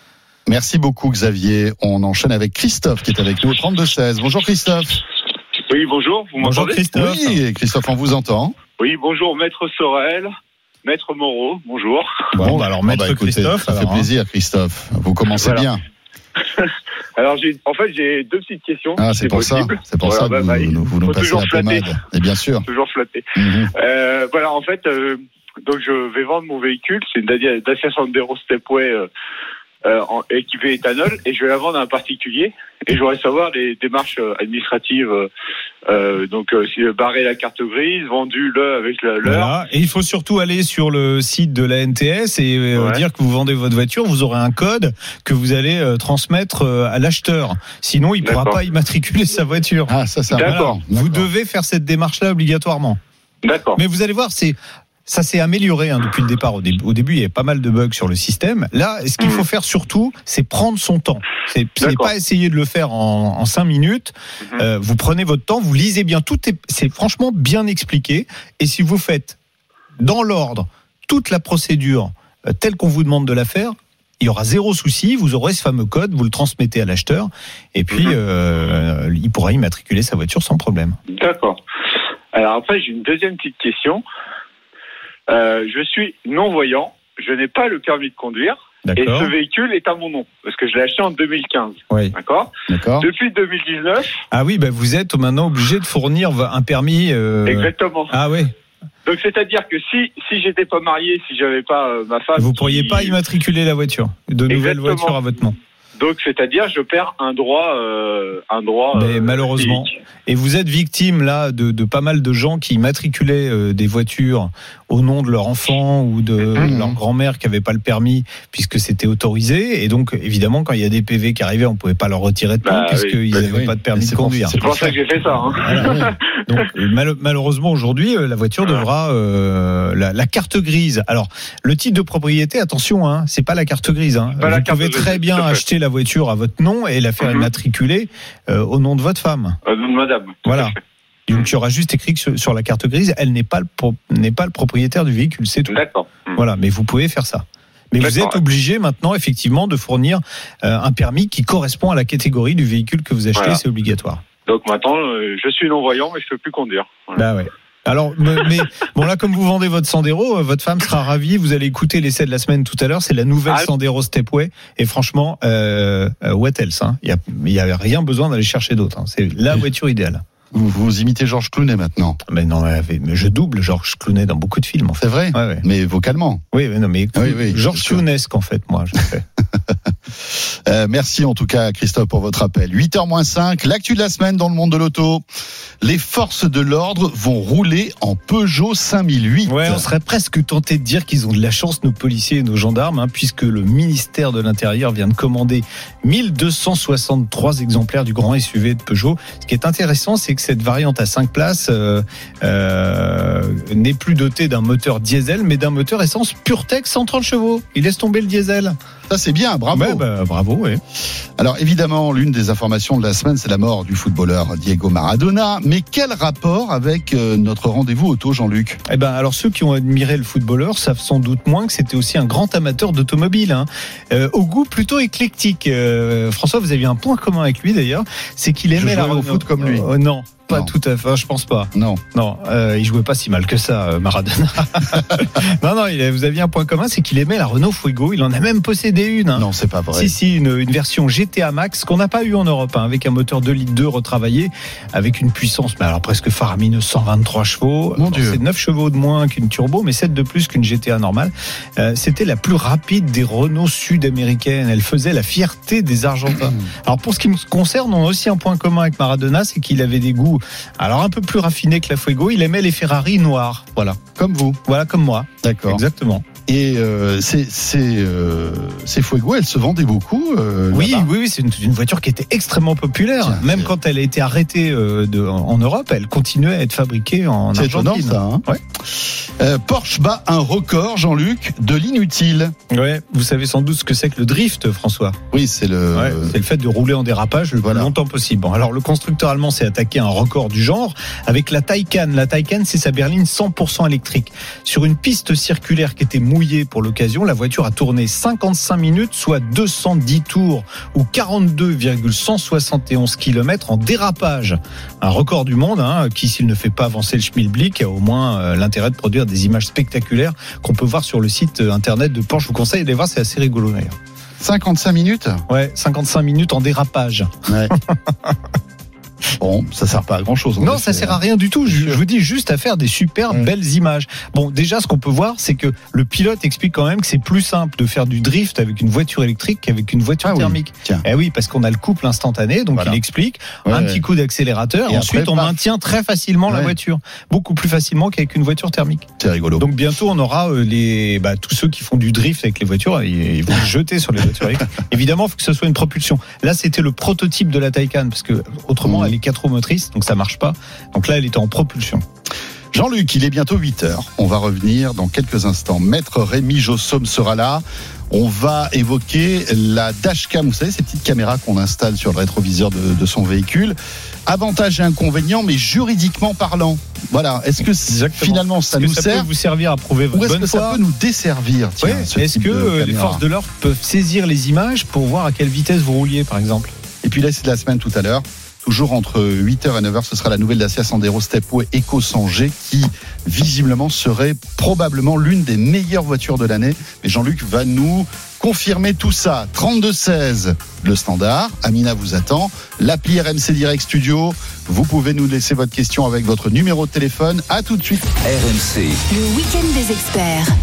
[SPEAKER 3] Merci beaucoup, Xavier. On enchaîne avec Christophe qui est avec nous au trente-deux seize. Bonjour, Christophe.
[SPEAKER 7] Oui, bonjour, vous
[SPEAKER 4] Bonjour
[SPEAKER 7] m'entendez?
[SPEAKER 4] Christophe.
[SPEAKER 3] Oui, Christophe, on vous entend.
[SPEAKER 7] Oui, bonjour, Maître Sorel, Maître Moreau, bonjour.
[SPEAKER 4] Bon, bah alors,
[SPEAKER 3] Ah
[SPEAKER 4] Maître
[SPEAKER 3] écoutez,
[SPEAKER 4] Christophe,
[SPEAKER 3] ça fait
[SPEAKER 4] alors, hein.
[SPEAKER 3] plaisir, Christophe. Vous commencez
[SPEAKER 7] Voilà.
[SPEAKER 3] bien.
[SPEAKER 7] Alors, j'ai, en fait, j'ai deux petites questions.
[SPEAKER 3] Ah,
[SPEAKER 7] si
[SPEAKER 3] c'est pour
[SPEAKER 7] possible.
[SPEAKER 3] ça. C'est pour
[SPEAKER 7] Voilà,
[SPEAKER 3] ça que
[SPEAKER 7] bah,
[SPEAKER 3] vous,
[SPEAKER 7] bah, il
[SPEAKER 3] nous- vous nous
[SPEAKER 7] faut
[SPEAKER 3] passez
[SPEAKER 7] toujours
[SPEAKER 3] la
[SPEAKER 7] flatter.
[SPEAKER 3] pommade. Et bien sûr.
[SPEAKER 7] Toujours flatté.
[SPEAKER 3] Mhm.
[SPEAKER 7] Euh, voilà, en fait, euh, donc je vais vendre mon véhicule. C'est une Dacia Dacia Sandero Stepway euh,
[SPEAKER 9] euh, en, équipée éthanol et je vais la vendre à un particulier. Et j'aurais savoir les démarches administratives. Euh, euh, donc, euh, barrer la carte grise, vendu le avec la, l'heure.
[SPEAKER 4] Voilà. Et il faut surtout aller sur le site de la N T S et euh,
[SPEAKER 9] Ouais.
[SPEAKER 4] dire que vous vendez votre voiture. Vous aurez un code que vous allez euh, transmettre euh, à l'acheteur. Sinon, il ne pourra
[SPEAKER 9] D'accord.
[SPEAKER 4] pas immatriculer sa voiture.
[SPEAKER 3] Ah, ça, c'est
[SPEAKER 9] D'accord.
[SPEAKER 3] Voilà.
[SPEAKER 4] Vous devez faire cette démarche-là obligatoirement.
[SPEAKER 9] D'accord.
[SPEAKER 4] Mais vous allez voir, c'est ça s'est amélioré hein, depuis le départ. Au début, au début, il y avait pas mal de bugs sur le système. Là, ce qu'il
[SPEAKER 9] Mmh.
[SPEAKER 4] faut faire surtout, c'est prendre son temps. C'est, c'est
[SPEAKER 9] D'accord.
[SPEAKER 4] pas essayer de le faire en, en cinq minutes.
[SPEAKER 9] Mmh.
[SPEAKER 4] Euh, vous prenez votre temps, vous lisez bien. Tout est, c'est franchement bien expliqué. Et si vous faites dans l'ordre toute la procédure euh, telle qu'on vous demande de la faire, il y aura zéro souci. Vous aurez ce fameux code, vous le transmettez à l'acheteur, et puis
[SPEAKER 9] Mmh.
[SPEAKER 4] euh, il pourra immatriculer sa voiture sans problème.
[SPEAKER 9] D'accord. Alors après, j'ai une deuxième petite question. Euh, je suis non-voyant, je n'ai pas le permis de conduire, et
[SPEAKER 4] D'accord.
[SPEAKER 9] ce véhicule est à mon nom, parce que je l'ai acheté en deux mille quinze.
[SPEAKER 4] Oui.
[SPEAKER 9] D'accord.
[SPEAKER 3] D'accord.
[SPEAKER 9] Depuis deux mille dix-neuf,
[SPEAKER 4] Ah oui, bah vous êtes maintenant obligé de fournir un permis. Euh...
[SPEAKER 9] exactement.
[SPEAKER 4] Ah oui.
[SPEAKER 9] Donc c'est-à-dire que si si j'étais pas marié, si j'avais pas euh, ma femme,
[SPEAKER 4] Vous pourriez
[SPEAKER 9] qui-
[SPEAKER 4] pas immatriculer la voiture, de nouvelles
[SPEAKER 9] Exactement.
[SPEAKER 4] voitures à votre nom.
[SPEAKER 9] Donc c'est-à-dire je perds un droit, euh, un droit.
[SPEAKER 4] Mais
[SPEAKER 9] euh,
[SPEAKER 4] malheureusement.
[SPEAKER 9] civique.
[SPEAKER 4] Et vous êtes victime là de, de pas mal de gens qui immatriculaient euh, des voitures au nom de leur enfant ou de
[SPEAKER 3] Mmh.
[SPEAKER 4] leur grand-mère qui avait pas le permis puisque c'était autorisé. Et donc évidemment quand il y a des P V qui arrivaient, on pouvait pas leur retirer de temps
[SPEAKER 9] Bah,
[SPEAKER 4] puisqu'ils
[SPEAKER 9] oui.
[SPEAKER 4] n'avaient
[SPEAKER 3] Oui.
[SPEAKER 4] pas de permis
[SPEAKER 3] C'est
[SPEAKER 4] de
[SPEAKER 3] pour-
[SPEAKER 4] conduire.
[SPEAKER 3] c'est
[SPEAKER 9] C'est pour ça que j'ai fait ça. Hein.
[SPEAKER 4] Voilà. Donc euh, mal- malheureusement aujourd'hui euh, la voiture devra euh, la, la carte grise. Alors le titre de propriété, attention, hein, c'est pas la carte grise. Hein.
[SPEAKER 9] Pas la
[SPEAKER 4] Vous
[SPEAKER 9] carte
[SPEAKER 4] pouvez
[SPEAKER 9] grise,
[SPEAKER 4] très bien
[SPEAKER 9] tout à fait.
[SPEAKER 4] acheter la voiture à votre nom et la faire
[SPEAKER 9] Mhm.
[SPEAKER 4] immatriculer euh, au nom de votre femme.
[SPEAKER 9] Euh, non, madame.
[SPEAKER 4] Voilà. Donc il y aura juste écrit que sur, sur la carte grise, elle n'est pas le pro- n'est pas le propriétaire du véhicule, c'est tout.
[SPEAKER 9] D'accord. Hmm.
[SPEAKER 4] Voilà, mais vous pouvez faire ça. Mais vous
[SPEAKER 9] D'accord.
[SPEAKER 4] êtes obligé maintenant effectivement de fournir euh, un permis qui correspond à la catégorie du véhicule que vous achetez,
[SPEAKER 9] Voilà.
[SPEAKER 4] c'est obligatoire.
[SPEAKER 9] Donc maintenant, euh, je suis non-voyant, mais je peux plus conduire. Voilà.
[SPEAKER 4] Bah ouais. Alors, mais, mais bon là, comme vous vendez votre Sandero, euh, votre femme sera ravie. Vous allez écouter l'essai de la semaine tout à l'heure. C'est la nouvelle
[SPEAKER 9] Ah.
[SPEAKER 4] Sandero Stepway. Et franchement, euh, euh, what else hein. Il y a, il y a rien besoin d'aller chercher d'autre. Hein. C'est la voiture idéale.
[SPEAKER 3] Vous, vous imitez Georges Clooney maintenant.
[SPEAKER 4] Mais non, mais, mais je double Georges Clooney dans beaucoup de films. En fait.
[SPEAKER 3] C'est vrai.
[SPEAKER 4] Ouais, ouais.
[SPEAKER 3] Mais vocalement.
[SPEAKER 4] Oui, mais non, mais
[SPEAKER 3] Oui, oui,
[SPEAKER 4] Georges
[SPEAKER 3] bien sûr.
[SPEAKER 4] Cloonesque en fait, moi, je fais.
[SPEAKER 3] Euh, merci en tout cas Christophe pour votre appel. huit heures moins cinq, l'actu de la semaine dans le monde de l'auto. Les forces de l'ordre vont rouler en Peugeot cinq mille huit.
[SPEAKER 4] Ouais, on serait presque tenté de dire qu'ils ont de la chance, nos policiers et nos gendarmes, hein, puisque le ministère de l'Intérieur vient de commander mille deux cent soixante-trois exemplaires du grand S U V de Peugeot. Ce qui est intéressant, c'est que cette variante à cinq places euh, euh, n'est plus dotée d'un moteur diesel, mais d'un moteur essence PureTech cent trente chevaux. Il laisse tomber le diesel.
[SPEAKER 3] Ça c'est bien, bravo.
[SPEAKER 4] Ouais, bah, bravo, ouais.
[SPEAKER 3] Alors évidemment, l'une des informations de la semaine, c'est la mort du footballeur Diego Maradona. Mais quel rapport avec euh, notre rendez-vous auto, Jean-Luc ?
[SPEAKER 4] Eh ben, alors ceux qui ont admiré le footballeur savent sans doute moins que c'était aussi un grand amateur d'automobile, hein. Euh, au goût plutôt éclectique. Euh, François, vous aviez un point commun avec lui d'ailleurs, c'est qu'il aimait
[SPEAKER 3] Je
[SPEAKER 4] la
[SPEAKER 3] jouais au
[SPEAKER 4] Renault.
[SPEAKER 3] foot comme lui.
[SPEAKER 4] Euh, non, pas
[SPEAKER 3] Non.
[SPEAKER 4] tout à fait. Je pense pas.
[SPEAKER 3] Non.
[SPEAKER 4] Non, euh, il jouait pas si mal que ça, euh, Maradona. non, non, il a- vous aviez un point commun, c'est qu'il aimait la Renault Fuego. Il en a même possédé une. Hein.
[SPEAKER 3] Non, c'est pas vrai.
[SPEAKER 4] Si, si, une, une version G T A Max qu'on n'a pas eu en Europe, hein, avec un moteur deux litres deux retravaillé, avec une puissance, mais alors presque faramineuse, cent vingt-trois chevaux.
[SPEAKER 3] Mon
[SPEAKER 4] Alors,
[SPEAKER 3] Dieu.
[SPEAKER 4] c'est neuf chevaux de moins qu'une turbo, mais sept de plus qu'une G T A normale. Euh, c'était la plus rapide des Renault sud-américaines. Elle faisait la fierté des Argentins. Alors pour ce qui me concerne, on a aussi un point commun avec Maradona, c'est qu'il avait des goûts, alors un peu plus raffinés que la Fuego. Il aimait les Ferrari noirs. Voilà,
[SPEAKER 3] Comme vous.
[SPEAKER 4] voilà comme moi.
[SPEAKER 3] D'accord.
[SPEAKER 4] Exactement.
[SPEAKER 3] Et euh, ces, ces, euh, ces Fuego, elles se vendaient beaucoup. euh,
[SPEAKER 4] Oui,
[SPEAKER 3] là-bas.
[SPEAKER 4] oui, oui, c'est une, une voiture qui était extrêmement populaire.
[SPEAKER 3] Tiens,
[SPEAKER 4] Même
[SPEAKER 3] c'est-
[SPEAKER 4] quand elle a été arrêtée euh, de, en, en Europe, elle continuait à être fabriquée en
[SPEAKER 3] C'est étonnant
[SPEAKER 4] Argentine.
[SPEAKER 3] ça. Hein.
[SPEAKER 4] Ouais.
[SPEAKER 3] Euh, Porsche bat un record, Jean-Luc, de l'inutile.
[SPEAKER 4] Ouais, vous savez sans doute ce que c'est que le drift, François.
[SPEAKER 3] Oui, c'est le.
[SPEAKER 4] Ouais, c'est le fait de rouler en dérapage le
[SPEAKER 3] Voilà.
[SPEAKER 4] plus longtemps possible. Bon, alors le constructeur allemand s'est attaqué à un record du genre avec la Taycan. La Taycan, c'est sa berline cent pour cent électrique. Sur une piste circulaire qui était mouillée pour l'occasion, la voiture a tourné cinquante-cinq minutes, soit deux cent dix tours ou quarante-deux virgule cent soixante et onze kilomètres en dérapage. Un record du monde, hein, qui, s'il ne fait pas avancer le schmilblick, a au moins euh, l'intérêt de produire des images spectaculaires qu'on peut voir sur le site euh, internet de Porsche. Je vous conseille d'aller voir, c'est assez rigolo d'ailleurs.
[SPEAKER 3] cinquante-cinq minutes.
[SPEAKER 4] Ouais, cinquante-cinq minutes en dérapage.
[SPEAKER 3] Ouais. Bon, ça sert pas à grand chose.
[SPEAKER 4] Non, ça sert à rien du tout. Je, je vous dis juste à faire des super ouais. belles images. Bon, déjà, ce qu'on peut voir, c'est que le pilote explique quand même que c'est plus simple de faire du drift avec une voiture électrique qu'avec une voiture ah, thermique. Oui. Tiens. Eh oui, parce qu'on a le couple instantané, donc voilà. il explique ouais, un ouais. petit coup d'accélérateur, et ensuite après, on paf. maintient très facilement ouais. la voiture, beaucoup plus facilement qu'avec une voiture thermique.
[SPEAKER 3] C'est rigolo.
[SPEAKER 4] Donc bientôt, on aura euh, les, bah, tous ceux qui font du drift avec les voitures, ils, ils vont se jeter sur les voitures électriques. Évidemment, il faut que ce soit une propulsion. Là, c'était le prototype de la Taycan, parce que autrement, mmh. elle est quatre roues motrices, donc ça marche pas. Donc là, elle était en propulsion.
[SPEAKER 3] Jean-Luc, il est bientôt huit heures. On va revenir dans quelques instants. Maître Rémi Jossaume sera là. On va évoquer la dashcam, vous savez, ces petites caméras qu'on installe sur le rétroviseur de, de son véhicule. Avantages et inconvénients, mais juridiquement parlant. Voilà. Est-ce que Exactement. finalement ça
[SPEAKER 4] est-ce
[SPEAKER 3] nous
[SPEAKER 4] que ça
[SPEAKER 3] sert
[SPEAKER 4] peut vous servir à prouver votre
[SPEAKER 3] ou est-ce
[SPEAKER 4] bonne
[SPEAKER 3] que
[SPEAKER 4] foi
[SPEAKER 3] ça peut nous desservir tiens,
[SPEAKER 4] ouais. Est-ce que les forces de l'ordre peuvent saisir les images pour voir à quelle vitesse vous rouliez, par exemple?
[SPEAKER 3] Et puis là, c'est de la semaine tout à l'heure. Toujours entre huit heures et neuf heures, ce sera la nouvelle Dacia Sandero Stepway Eco cent G qui, visiblement, serait probablement l'une des meilleures voitures de l'année. Mais Jean-Luc va nous confirmer tout ça. trente-deux seize, le standard. Amina vous attend. L'appli R M C Direct Studio. Vous pouvez nous laisser votre question avec votre numéro de téléphone. À tout de suite.
[SPEAKER 2] R M C.
[SPEAKER 1] Le week-end des experts.